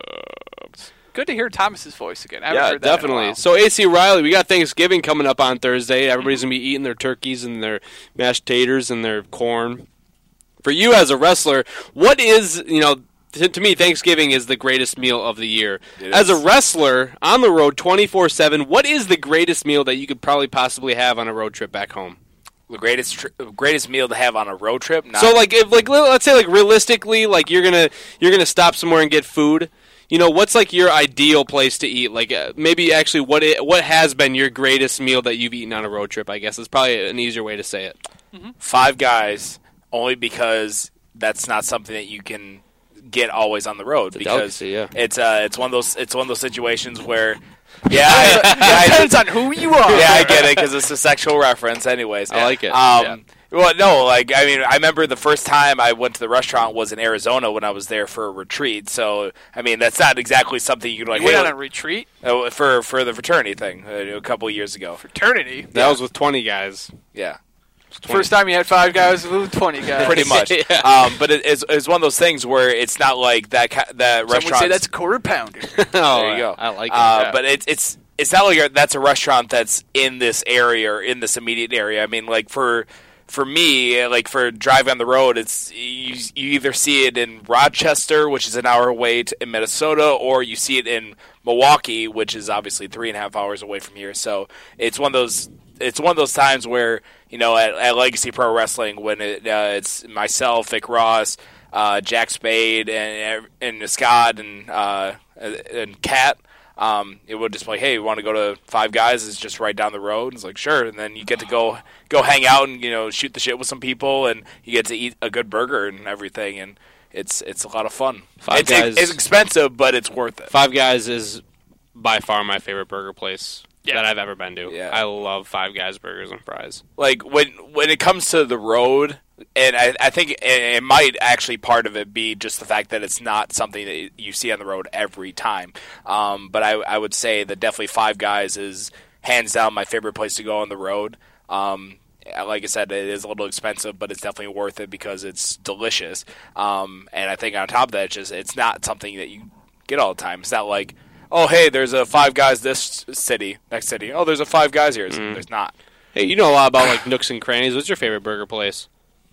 Good to hear Thomas's voice again. I haven't Yeah, heard that in a definitely. while. So A C Riley, we got Thanksgiving coming up on Thursday. Everybody's going to be eating their turkeys and their mashed taters and their corn. For you as a wrestler, what is, you know, to, to me, Thanksgiving is the greatest meal of the year. It As is. a wrestler, on the road twenty-four seven, what is the greatest meal that you could probably possibly have on a road trip back home? The greatest tri- greatest meal to have on a road trip. Not So, like, if, like, let's say, like, realistically, like, you're gonna you're gonna stop somewhere and get food. You know, what's like your ideal place to eat? Like, uh, maybe actually, what it, what has been your greatest meal that you've eaten on a road trip? I guess is probably an easier way to say it. Five Guys, only because that's not something that you can get always on the road. It's a because delicacy, yeah. it's uh it's one of those it's one of those situations where yeah, I, yeah I- Depends on who you are. Yeah, I get it because it's a sexual reference. Anyways, I like it. Um, Yeah. Well, no, like I mean, I remember the first time I went to the restaurant was in Arizona when I was there for a retreat. So I mean, that's not exactly something you can like. You went hey, on a retreat? uh, for for the fraternity thing uh, a couple of years ago. Fraternity? That was with twenty guys. Yeah. First time you had five guys, with twenty guys. Pretty much, Yeah. um, but it, it's, it's one of those things where it's not like that. Ca- that Some would restaurant. say that's a quarter pounder. Oh, there you go. I like it. Uh, Yeah. But it's it's it's not like a, that's a restaurant that's in this area or in this immediate area. I mean, like for for me, like for driving on the road, it's you, you either see it in Rochester, which is an hour away to, in Minnesota, or you see it in Milwaukee, which is obviously three and a half hours away from here. So it's one of those. It's one of those times where, you know, at, at Legacy Pro Wrestling, when it, uh, it's myself, Vic Ross, uh, Jack Spade, and and Scott, and uh, and Kat, um, it would just be like, hey, you want to go to Five Guys? It's just right down the road. It's like, sure. And then you get to go go hang out and, you know, shoot the shit with some people, and you get to eat a good burger and everything, and it's it's a lot of fun. Five it's, Guys- it's expensive, but it's worth it. Five Guys is by far my favorite burger place Yeah. that I've ever been to. Yeah. I love Five Guys burgers and fries. Like when when it comes to the road, and I, I think it, it might actually part of it be just the fact that it's not something that you see on the road every time. Um, but I, I would say that definitely Five Guys is hands down my favorite place to go on the road. Um, like I said, it is a little expensive, but it's definitely worth it because it's delicious. Um, and I think on top of that, it's just it's not something that you get all the time. It's not like, oh, hey, there's a Five Guys this city, next city. Oh, there's a Five Guys here. Mm. There's not. Hey, you know a lot about like nooks and crannies. What's your favorite burger place?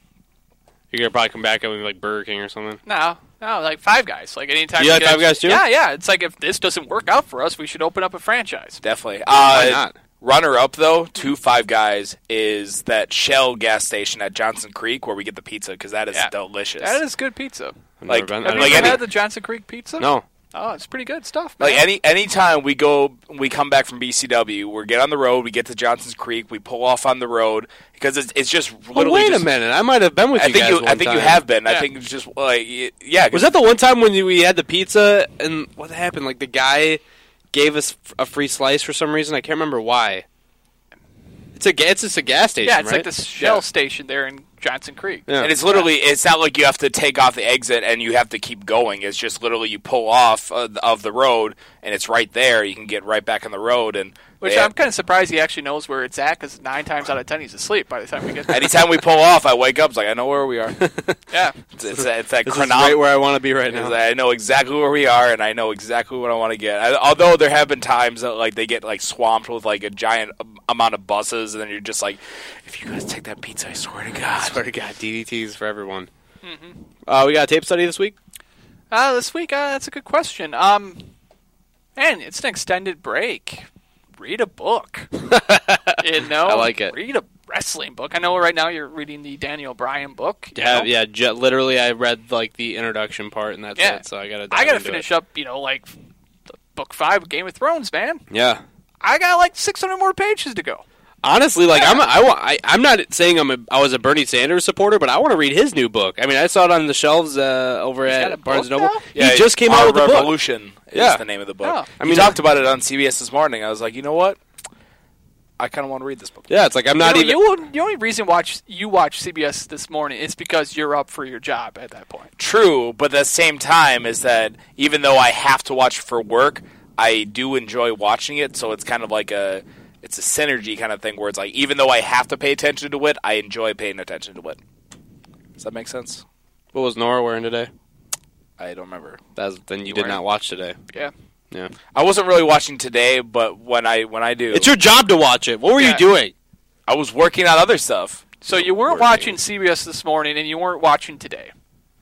You're gonna probably come back up with like Burger King or something. No, no, like Five Guys. Like anytime You like get- Five Guys too? Yeah, yeah. It's like if this doesn't work out for us, we should open up a franchise. Definitely. Why Uh, not? Runner up though to Five Guys is that Shell gas station at Johnson Creek where we get the pizza because that is Yeah. delicious. That is good pizza. I've like never been- Have I you don't like ever know. any had the Johnson Creek pizza? No. Oh, it's pretty good stuff, man. like any anytime we go we come back from B C W, we get on the road, we get to Johnson's Creek, we pull off on the road because it's it's just Oh, literally. wait just, a minute. I might have been with I you think guys you one I think you time. have been. I Yeah. think it's just like y- yeah. 'cause- Was that the one time when we had the pizza and what happened? Like the guy gave us a free slice for some reason. I can't remember why. It's a ga- it's just a gas station. yeah, it's right? like the Shell Yeah. station there in Johnson Creek. Yeah. And it's literally, it's not like you have to take off the exit and you have to keep going. It's just literally you pull off of, of the road and it's right there. You can get right back on the road. And Which they- I'm kind of surprised he actually knows where it's at because nine times out of ten he's asleep by the time we get there. anytime we pull off, I wake up, it's like, I know where we are. Yeah. It's, it's, that- it's that This is chronology. right where I want to be right now. I know exactly where we are, and I know exactly what I want to get. I, although there have been times that like they get like swamped with like a giant um, amount of buses, and then you're just like, if you guys take that pizza, I swear to God, I swear to God, D D Ts for everyone. Mm-hmm. Uh, we got a tape study this week. Uh, this week, uh, that's a good question. Um, man, it's an extended break. Read a book. You know, I like it. Read a wrestling book. I know right now you're reading the Daniel Bryan book. you Yeah, know? yeah. J- literally, I read like the introduction part, and that's Yeah. it. So I gotta. I dive gotta into finish it. up. You know, like the book five of Game of Thrones, man. Yeah, I got like six hundred more pages to go. Honestly, like I'm, a, I, wa- I, I'm not saying I'm a, I was a Bernie Sanders supporter, but I want to read his new book. I mean, I saw it on the shelves uh, over He's got a at Barnes book and Noble. now? He Yeah, just came Our out with the book. Revolution is Yeah. the name of the book. Oh. I mean, talked about it on C B S this morning. I was like, you know what? I kind of want to read this book. Yeah, it's like I'm not you know, even. You, wouldn't- the only reason watch you watch C B S this morning is because you're up for your job at that point. True, but at the same time is that even though I have to watch for work, I do enjoy watching it. So it's kind of like a it's a synergy kind of thing where it's like even though I have to pay attention to it, I enjoy paying attention to it. Does that make sense? What was Nora wearing today? I don't remember. That's, then you did not watch today. Yeah. Yeah. I wasn't really watching today, but when I when I do, It's your job to watch it. What were Yeah. you doing? I was working on other stuff. So you weren't watching C B S this morning, and you weren't watching today.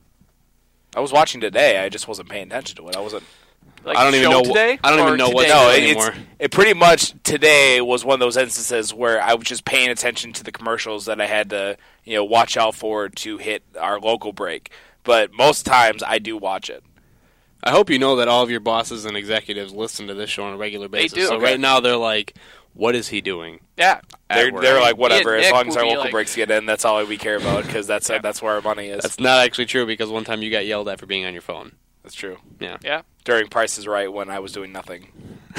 I was watching today. I just wasn't paying attention to it. I wasn't. Like I don't even show know. today. I don't or even know what today? to No, do it, anymore. it's, it pretty much today was one of those instances where I was just paying attention to the commercials that I had to, you know, watch out for to hit our local break. But most times I do watch it. I hope you know that all of your bosses and executives listen to this show on a regular basis. do, So okay. right now they're like, "What is he doing?" Yeah. They're, work. they're like, whatever, Me and as Nick long as will our be local like- breaks get in, that's all we care about because that's that's where our money is. That's not actually true because one time you got yelled at for being on your phone. That's true. Yeah. Yeah. During Price is Right when I was doing nothing.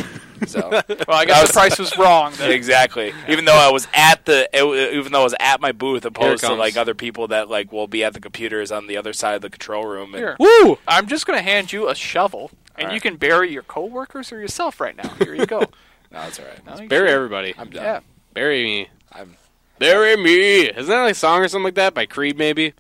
So Well, I guess the price was wrong. Then. Exactly. Even though I was at the, it, even though I was at my booth, opposed to comes. like other people that like will be at the computers on the other side of the control room. And, Here. Woo! I'm just going to hand you a shovel, and All you right. can bury your coworkers or yourself right now. Here you go. No, that's all right. No, you Bury should. everybody. I'm done. Yeah. Bury me. I'm. Bury me. Isn't that like a song or something like that by Creed? Maybe.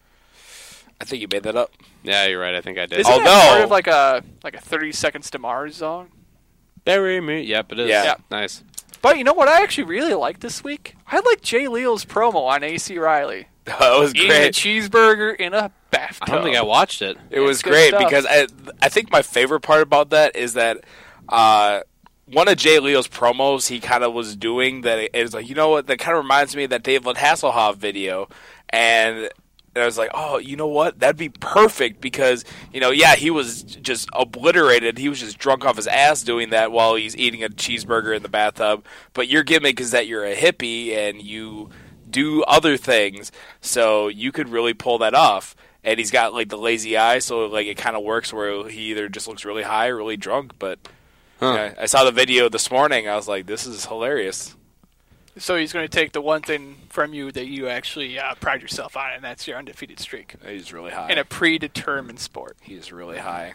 I think you made that up. Yeah, you're right. I think I did. Isn't Although- that part of like a like a thirty Seconds to Mars song? Bury me. Yep, it is. Yeah. Nice. But you know what I actually really liked this week? I like Jay Leo's promo on A C Riley. That was Eating great. a cheeseburger in a bathtub. I don't think I watched it. It was It's good great stuff. because I, I think my favorite part about that is that uh, one of Jay Leo's promos he kind of was doing that it is like, you know what, that kind of reminds me of that David Hasselhoff video. And I was like, oh, you know what? That'd be perfect because, you know, yeah, he was just obliterated. He was just drunk off his ass doing that while he's eating a cheeseburger in the bathtub. But your gimmick is that you're a hippie and you do other things, so you could really pull that off. And he's got like the lazy eye, so like it kind of works where he either just looks really high or really drunk. But Huh. yeah, I saw the video this morning. I was like, this is hilarious. So he's going to take the one thing from you that you actually uh, pride yourself on, and that's your undefeated streak He's really high. in a predetermined sport. He's really high.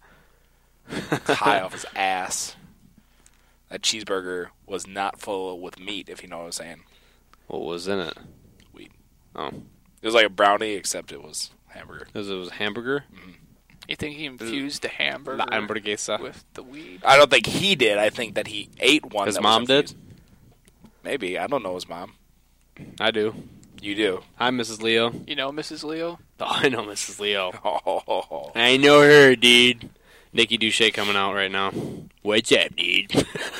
High off his ass. That cheeseburger was not full with meat, if you know what I'm saying. What was in it? Weed. Oh, It was like a brownie, except it was hamburger. because it was a hamburger. You think he infused the hamburger La hamburguesa. with the weed? I don't think he did. I think that he ate one. His that mom was did. infused. Maybe. I don't know his mom. I do. You do. Hi, Missus Leo. You know Missus Leo? Oh, I know Missus Leo. Oh. I know her, dude. Nikki Duche coming out right now. What's up, dude?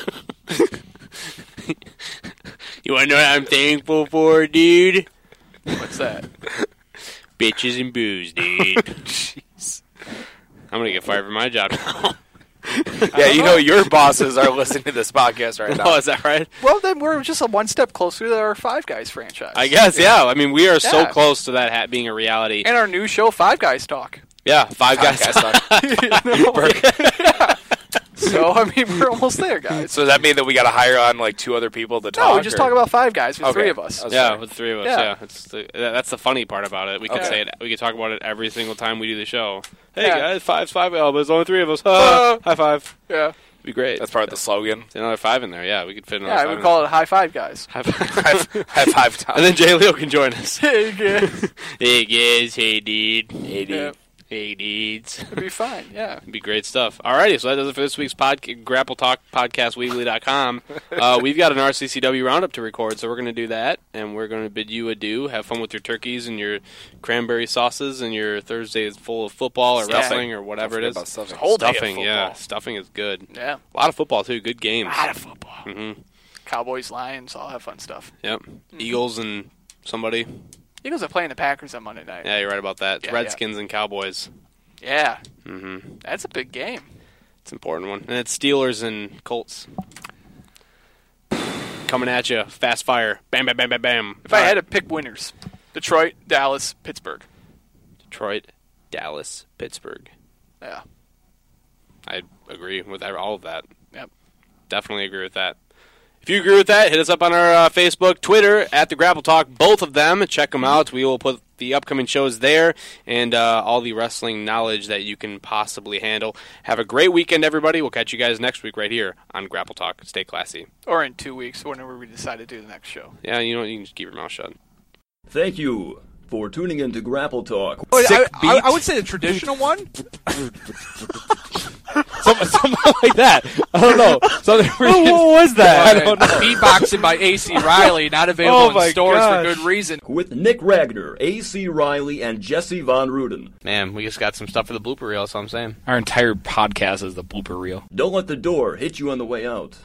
You want to know what I'm thankful for, dude? What's that? Bitches and booze, dude. Jeez. I'm going to get fired from my job now. Yeah, you know your bosses are listening to this podcast right now. Oh, is that right? Well, then we're just a one step closer to our Five Guys franchise. I guess, yeah. I mean, we are so Yeah. close to that ha- being a reality. And our new show, Five Guys Talk. Yeah, Five Guys. You know? So, I mean, we're almost there, guys. So does that mean that we got to hire on like two other people to talk? No, we just or- talk about Five Guys with Okay. three of us. I was Yeah, sorry. with three of us. Yeah. Yeah, it's the, that's the funny part about it. We could Okay. say it. We could talk about it every single time we do the show. Hey Yeah. guys, five's five. Oh, but there's only three of us. Ah, high five. Yeah. It'd be great. That's part of the slogan. Another five in there. Yeah, we could fit another Yeah, five. we in call it High Five Guys. there. High five. High five time. And then Jay Leo can join us. Hey, guys. Hey guys, hey dude, hey dude, Yeah. hey dudes. It'd be fine, yeah. It'd be great stuff. Alrighty, so that does it for this week's pod- Grapple Talk Podcast Weekly dot com. Uh, we've got an R C C W roundup to record, so we're going to do that, and we're going to bid you adieu. Have fun with your turkeys and your cranberry sauces, and your Thursday is full of football or Stuffing. wrestling or whatever Don't it forget is. about stuffing. Whole day of Stuffing, football. yeah, stuffing is good. Yeah. A lot of football too. Good games. A lot of football. Mm-hmm. Cowboys, Lions, all that fun stuff. Yep. Eagles and somebody. Eagles are playing the Packers on Monday night. Yeah, you're right about that. Yeah, Redskins and Cowboys. Yeah. Mm-hmm. That's a big game. It's an important one. And it's Steelers and Colts. coming at you, fast fire, bam, bam, bam, bam, bam. If I had to pick winners, Detroit, Dallas, Pittsburgh. Detroit, Dallas, Pittsburgh. Yeah. I agree with all of that. Yep. Definitely agree with that. If you agree with that, hit us up on our uh, Facebook, Twitter, at The Grapple Talk, both of them. Check them out. We will put the upcoming shows there and uh, all the wrestling knowledge that you can possibly handle. Have a great weekend, everybody. We'll catch you guys next week right here on Grapple Talk. Stay classy. Or in two weeks, whenever we decide to do the next show. Yeah, you know, you can just keep your mouth shut. Thank you for tuning in to Grapple Talk. Oh, I, I, I would say the traditional one. Something, something like that. I don't know. Something what, what was that? I don't know. Beatboxing by A C Riley, not available Oh in stores gosh. for good reason. With Nick Ragnar, A C Riley, and Jesse Von Ruden. Man, we just got some stuff for the blooper reel, that's all I'm saying. Our entire podcast is the blooper reel. Don't let the door hit you on the way out.